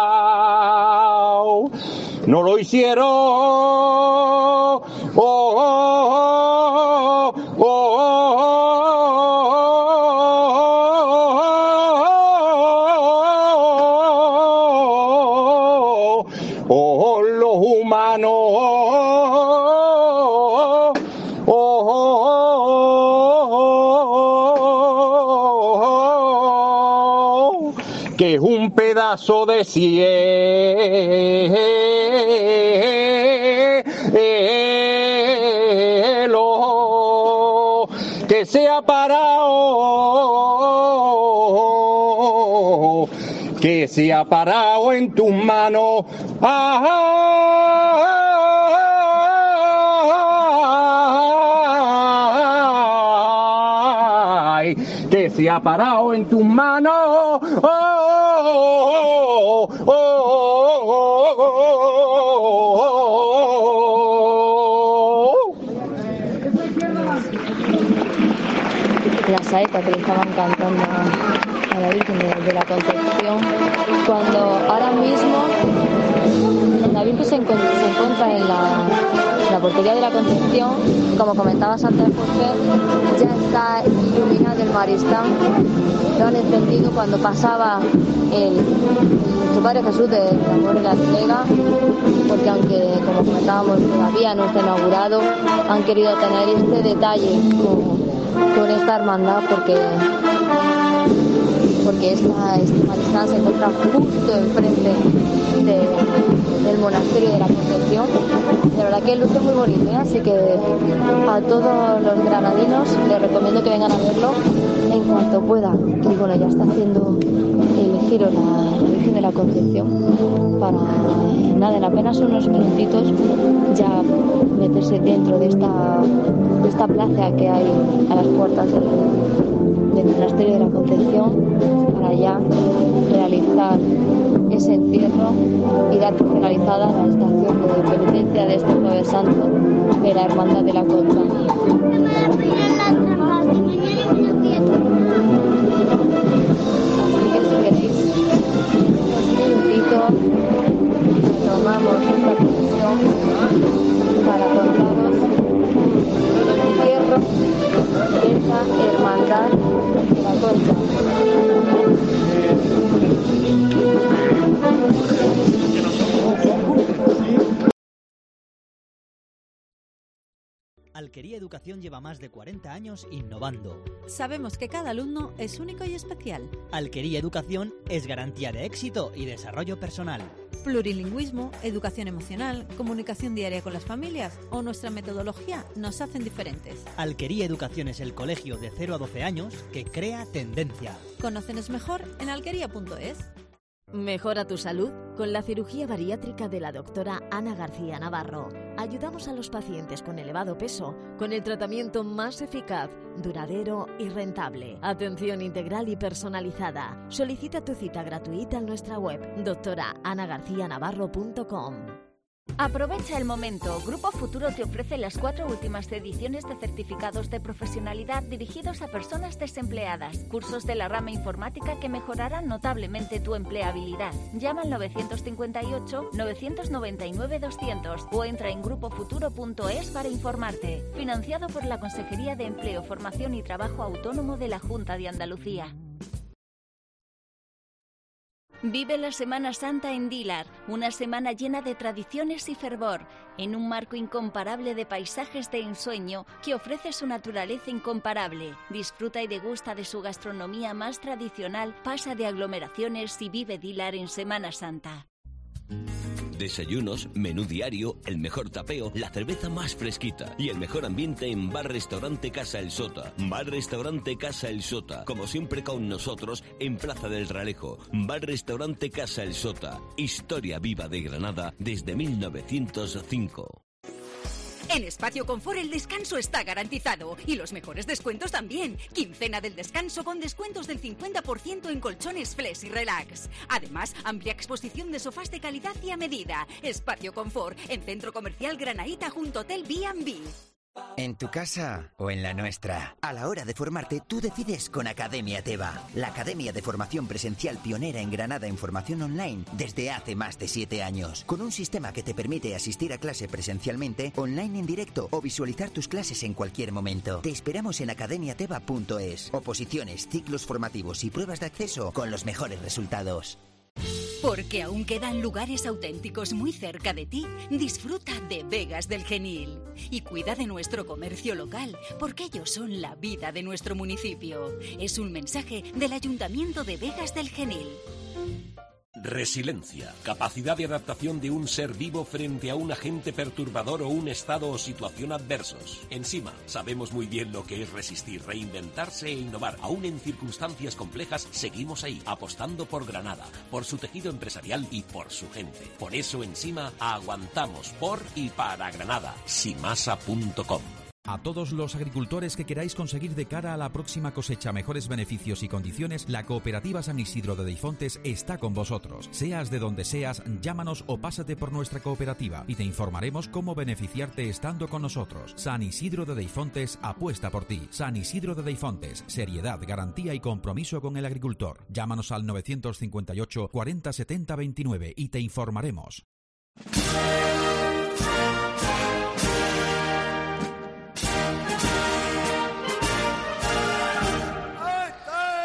C: No lo hicieron oh, oh, oh, oh, oh, los humanos que es un pedazo de cielo que se ha parado, que se ha parado en tus manos. Ay, que se ha parado en tus manos. Oh, oh, oh, oh, oh, oh.
U: La saeta que le estaban cantando a la Virgen de, de la Concepción, cuando ahora mismo la Virgen se encuentra, se encuentra en la, la portería de la Concepción, como comentabas antes, Jorge, ya está iluminado el Maristán lo han encendido cuando pasaba el, nuestro Padre Jesús del amor y la entrega, porque aunque, como comentábamos, todavía no está inaugurado, han querido tener este detalle con, con esta hermandad, porque porque esta, este Maristán se encuentra justo enfrente de, del monasterio de la Concepción. De verdad que luce muy bonito, ¿eh? Así que a todos los granadinos les recomiendo que vengan a verlo en cuanto pueda. Y bueno, ya está haciendo el giro la, la Virgen de la Concepción para, nada, en apenas unos minutitos ya meterse dentro de esta, de esta plaza que hay a las puertas del, del monasterio de la Concepción, para ya realizar ese encierro y dar por finalizada la estación de penitencia de este Jueves Santo de la Hermandad de la Concha. Así que si queréis unos minutitos tomamos esta posición para contaros el encierro de esta Hermandad de la Concha.
E: Alquería Educación lleva más de cuarenta años innovando.
V: Sabemos que cada alumno es único y especial.
E: Alquería Educación es garantía de éxito y desarrollo personal.
V: Plurilingüismo, educación emocional, comunicación diaria con las familias o nuestra metodología nos hacen diferentes.
E: Alquería Educación es el colegio de cero a doce años que crea tendencia.
V: Conócenos mejor en alquería punto es.
J: Mejora tu salud con la cirugía bariátrica de la doctora Ana García Navarro. Ayudamos a los pacientes con elevado peso con el tratamiento más eficaz, duradero y rentable. Atención integral y personalizada. Solicita tu cita gratuita en nuestra web doctora ana garcía navarro punto com. Aprovecha el momento. Grupo Futuro te ofrece las cuatro últimas ediciones de certificados de profesionalidad dirigidos a personas desempleadas. Cursos de la rama informática que mejorarán notablemente tu empleabilidad. Llama al nueve cinco ocho, nueve nueve nueve, doscientos o entra en grupo futuro punto es para informarte. Financiado por la Consejería de Empleo, Formación y Trabajo Autónomo de la Junta de Andalucía. Vive la Semana Santa en Dílar, una semana llena de tradiciones y fervor, en un marco incomparable de paisajes de ensueño que ofrece su naturaleza incomparable. Disfruta y degusta de su gastronomía más tradicional, pasa de aglomeraciones y vive Dílar en Semana Santa.
H: Desayunos, menú diario, el mejor tapeo, la cerveza más fresquita y el mejor ambiente en Bar Restaurante Casa El Sota. Bar Restaurante Casa El Sota, como siempre con nosotros en Plaza del Realejo. Bar Restaurante Casa El Sota, historia viva de Granada desde mil novecientos cinco.
W: En Espacio Confort el descanso está garantizado y los mejores descuentos también. Quincena del descanso con descuentos del cincuenta por ciento en colchones Flex y Relax. Además, amplia exposición de sofás de calidad y a medida. Espacio Confort en Centro Comercial Granaíta junto Hotel B and B.
X: En tu casa o en la nuestra. A la hora de formarte, tú decides con Academia Teba, la academia de formación presencial pionera en Granada en formación online desde hace más de siete años. Con un sistema que te permite asistir a clase presencialmente, online en directo o visualizar tus clases en cualquier momento. Te esperamos en academia teba punto es. Oposiciones, ciclos formativos y pruebas de acceso con los mejores resultados.
W: Porque aún quedan lugares auténticos muy cerca de ti, disfruta de Vegas del Genil. Y cuida de nuestro comercio local, porque ellos son la vida de nuestro municipio. Es un mensaje del Ayuntamiento de Vegas del Genil.
Y: Resiliencia, capacidad de adaptación de un ser vivo frente a un agente perturbador o un estado o situación adversos. Encima, sabemos muy bien lo que es resistir, reinventarse e innovar. Aún en circunstancias complejas, seguimos ahí, apostando por Granada, por su tejido empresarial y por su gente. Por eso, Encima, aguantamos por y para Granada. simasa punto com.
I: A todos los agricultores que queráis conseguir de cara a la próxima cosecha mejores beneficios y condiciones, la Cooperativa San Isidro de Deifontes está con vosotros. Seas de donde seas, llámanos o pásate por nuestra cooperativa y te informaremos cómo beneficiarte estando con nosotros. San Isidro de Deifontes apuesta por ti. San Isidro de Deifontes, seriedad, garantía y compromiso con el agricultor. Llámanos al nueve cinco ocho, cuarenta, setenta, veintinueve y te informaremos.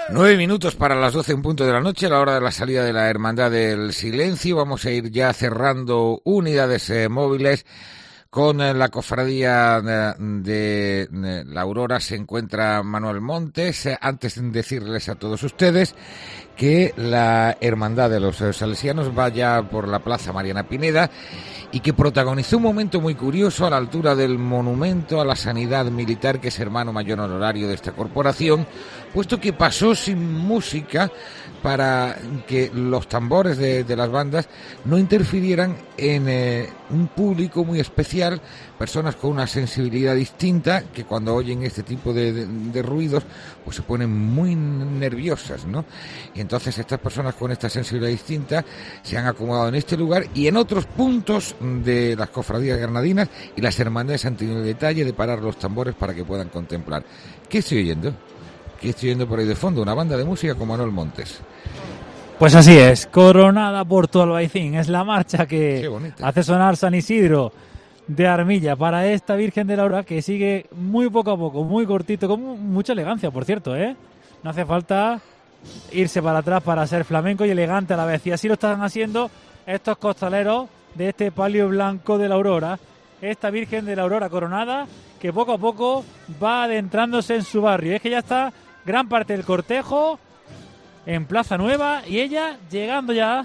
Q: Nueve minutos para las doce en punto de la noche, a la hora de la salida de la Hermandad del Silencio. Vamos a ir ya cerrando unidades eh, móviles. Con eh, la cofradía de, de, de la Aurora se encuentra Manuel Montes. Eh, antes de decirles a todos ustedes que la Hermandad de los Salesianos vaya por la Plaza Mariana Pineda y que protagonizó un momento muy curioso a la altura del monumento a la sanidad militar, que es hermano mayor honorario de esta corporación, puesto que pasó sin música para que los tambores de, de las bandas no interfirieran en eh, un público muy especial, personas con una sensibilidad distinta, que cuando oyen este tipo de, de, de ruidos pues se ponen muy nerviosas, ¿no? Y entonces estas personas con esta sensibilidad distinta se han acomodado en este lugar y en otros puntos de las cofradías granadinas, y las hermandades han tenido el detalle de parar los tambores para que puedan contemplar. ¿Qué estoy oyendo? ¿Qué estoy oyendo por ahí de fondo? Una banda de música con Manuel Montes.
S: Pues así es, coronada por tu Albaicín. Es la marcha que hace sonar San Isidro de Armilla para esta Virgen de la Aurora, que sigue muy poco a poco, muy cortito, con mucha elegancia, por cierto, ¿eh? No hace falta irse para atrás para ser flamenco y elegante a la vez. Y así lo están haciendo estos costaleros de este palio blanco de la Aurora. Esta Virgen de la Aurora coronada, que poco a poco va adentrándose en su barrio. Es que ya está gran parte del cortejo en Plaza Nueva y ella llegando ya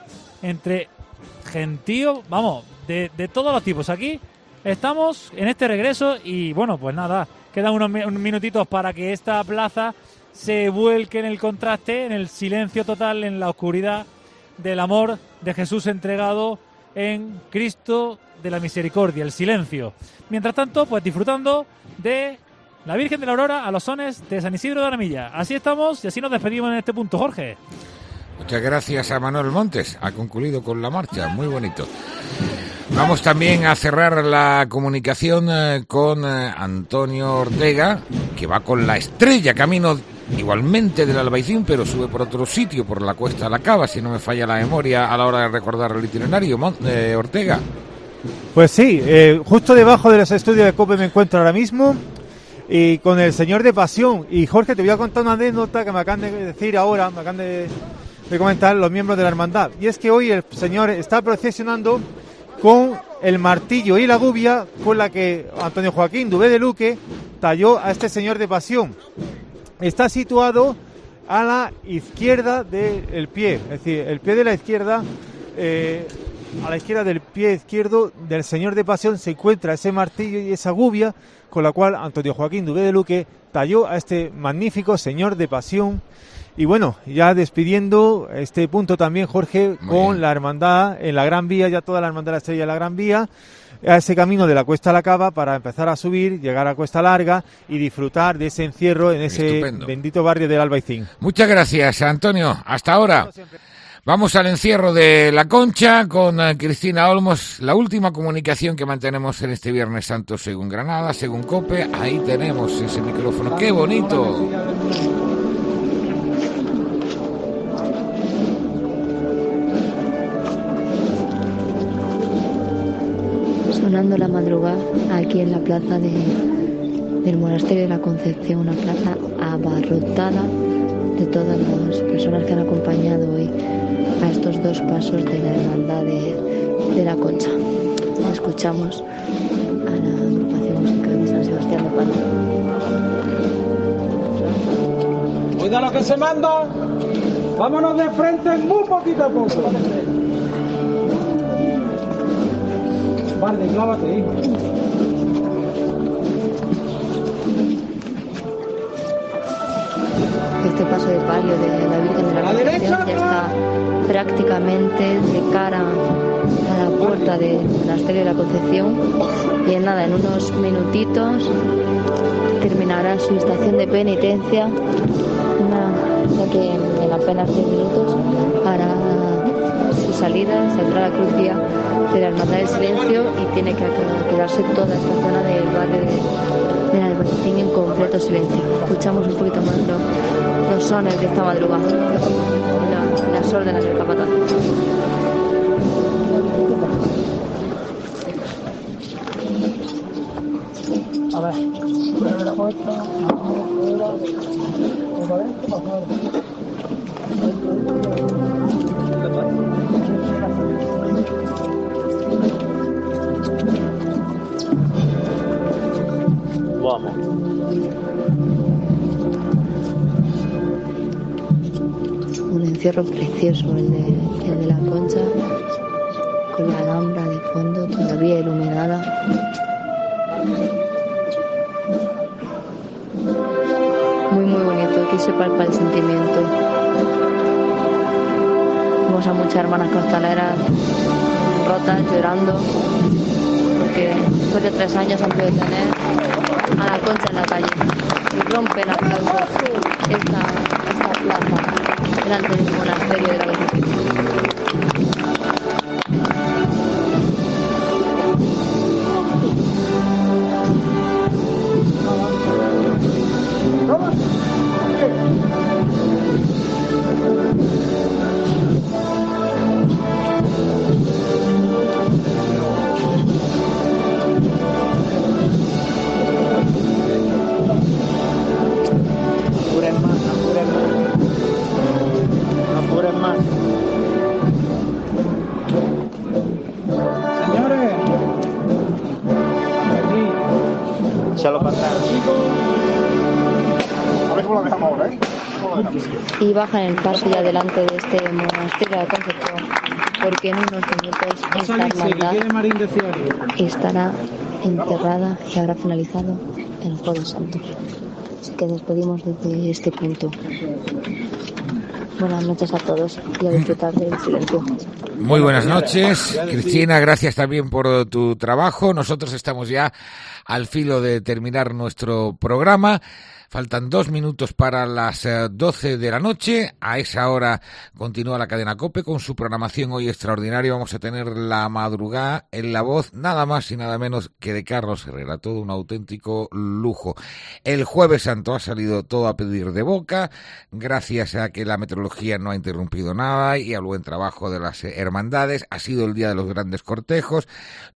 S: entre gentío, vamos, de, de todos los tipos. Aquí estamos en este regreso y bueno, pues nada, quedan unos, unos minutitos para que esta plaza se vuelque en el contraste, en el silencio total, en la oscuridad del amor de Jesús entregado en Cristo de la Misericordia, el silencio. Mientras tanto, pues disfrutando de la Virgen de la Aurora a los sones de San Isidro de Armilla. Así estamos y así nos despedimos en este punto, Jorge.
Q: Muchas gracias a Manuel Montes. Ha concluido con la marcha, muy bonito. Vamos también a cerrar la comunicación eh, con eh, Antonio Ortega, que va con la estrella camino igualmente del Albaicín, pero sube por otro sitio, por la Cuesta de la Cava, si no me falla la memoria a la hora de recordar el itinerario. Mon- eh, Ortega.
B: Pues sí, eh, justo debajo de los estudios de COPE me encuentro ahora mismo y con el Señor de Pasión. Y Jorge, te voy a contar una anécdota que me acaban de decir ahora, me acaban de, de comentar los miembros de la hermandad. Y es que hoy el Señor está procesionando con el martillo y la gubia con la que Antonio Joaquín Dubé de Luque talló a este Señor de Pasión. Está situado a la izquierda del pie, es decir, el pie de la izquierda, eh, a la izquierda del pie izquierdo del Señor de Pasión se encuentra ese martillo y esa gubia con la cual Antonio Joaquín Dubé de Luque talló a este magnífico Señor de Pasión. Y bueno, ya despidiendo este punto también, Jorge, Muy con bien. la hermandad en la Gran Vía, ya toda la hermandad de la Estrella de la Gran Vía, a ese camino de la Cuesta a la Cava para empezar a subir, llegar a Cuesta Larga y disfrutar de ese encierro en ese Estupendo. bendito barrio del Albaicín.
Q: Muchas gracias, Antonio. Hasta ahora. Vamos al encierro de La Concha con uh, Cristina Olmos, la última comunicación que mantenemos en este Viernes Santo según Granada, según COPE. Ahí tenemos ese micrófono. ¡Qué bonito!
U: Sonando la madrugada aquí en la plaza de, del Monasterio de la Concepción, una plaza abarrotada de todas las personas que han acompañado hoy a estos dos pasos de la hermandad de, de la Concha. Escuchamos a la agrupación musical de San Sebastián de Palma.
F: Cuida lo que se manda, vámonos de frente muy poquito a poco. Vale, clávate ahí.
U: Este paso de palio de la Virgen de la Concepción ya está prácticamente de cara a la puerta del Monasterio de la Concepción y en nada, en unos minutitos terminará su estación de penitencia, una, ya que en apenas diez minutos hará su salida, saldrá la cruz guía de la Hermandad del Silencio y tiene que quedarse toda esta zona del barrio de, de la Albaicín en completo silencio. Escuchamos un poquito más los, los sones de esta madrugada, la, las órdenes del capataz. A ver,
G: Vamos.
U: Un encierro precioso el de, el de la Concha, con la Alhambra de fondo todavía iluminada. Muy muy bonito, aquí se palpa el sentimiento. Vemos a muchas hermanas costaleras rotas, llorando, porque después de tres años han podido tener a la Concha en la calle y rompen aplausos esta, esta plaza delante del monasterio de la Virgen. Y bajan el paso ya delante de este monasterio de Concepción, porque en unos minutos esta hermandad estará enterrada y habrá finalizado el Jueves Santo. Así que despedimos desde este punto. Buenas noches a todos y a disfrutar del silencio.
Q: Muy buenas noches, Cristina, gracias también por tu trabajo. Nosotros estamos ya al filo de terminar nuestro programa. Faltan dos minutos para las doce de la noche. A esa hora continúa la cadena COPE con su programación hoy extraordinaria. Vamos a tener la madrugada en la voz nada más y nada menos que de Carlos Herrera. Todo un auténtico lujo. El Jueves Santo ha salido todo a pedir de boca, gracias a que la meteorología no ha interrumpido nada y al buen trabajo de las hermandades. Ha sido el día de los grandes cortejos.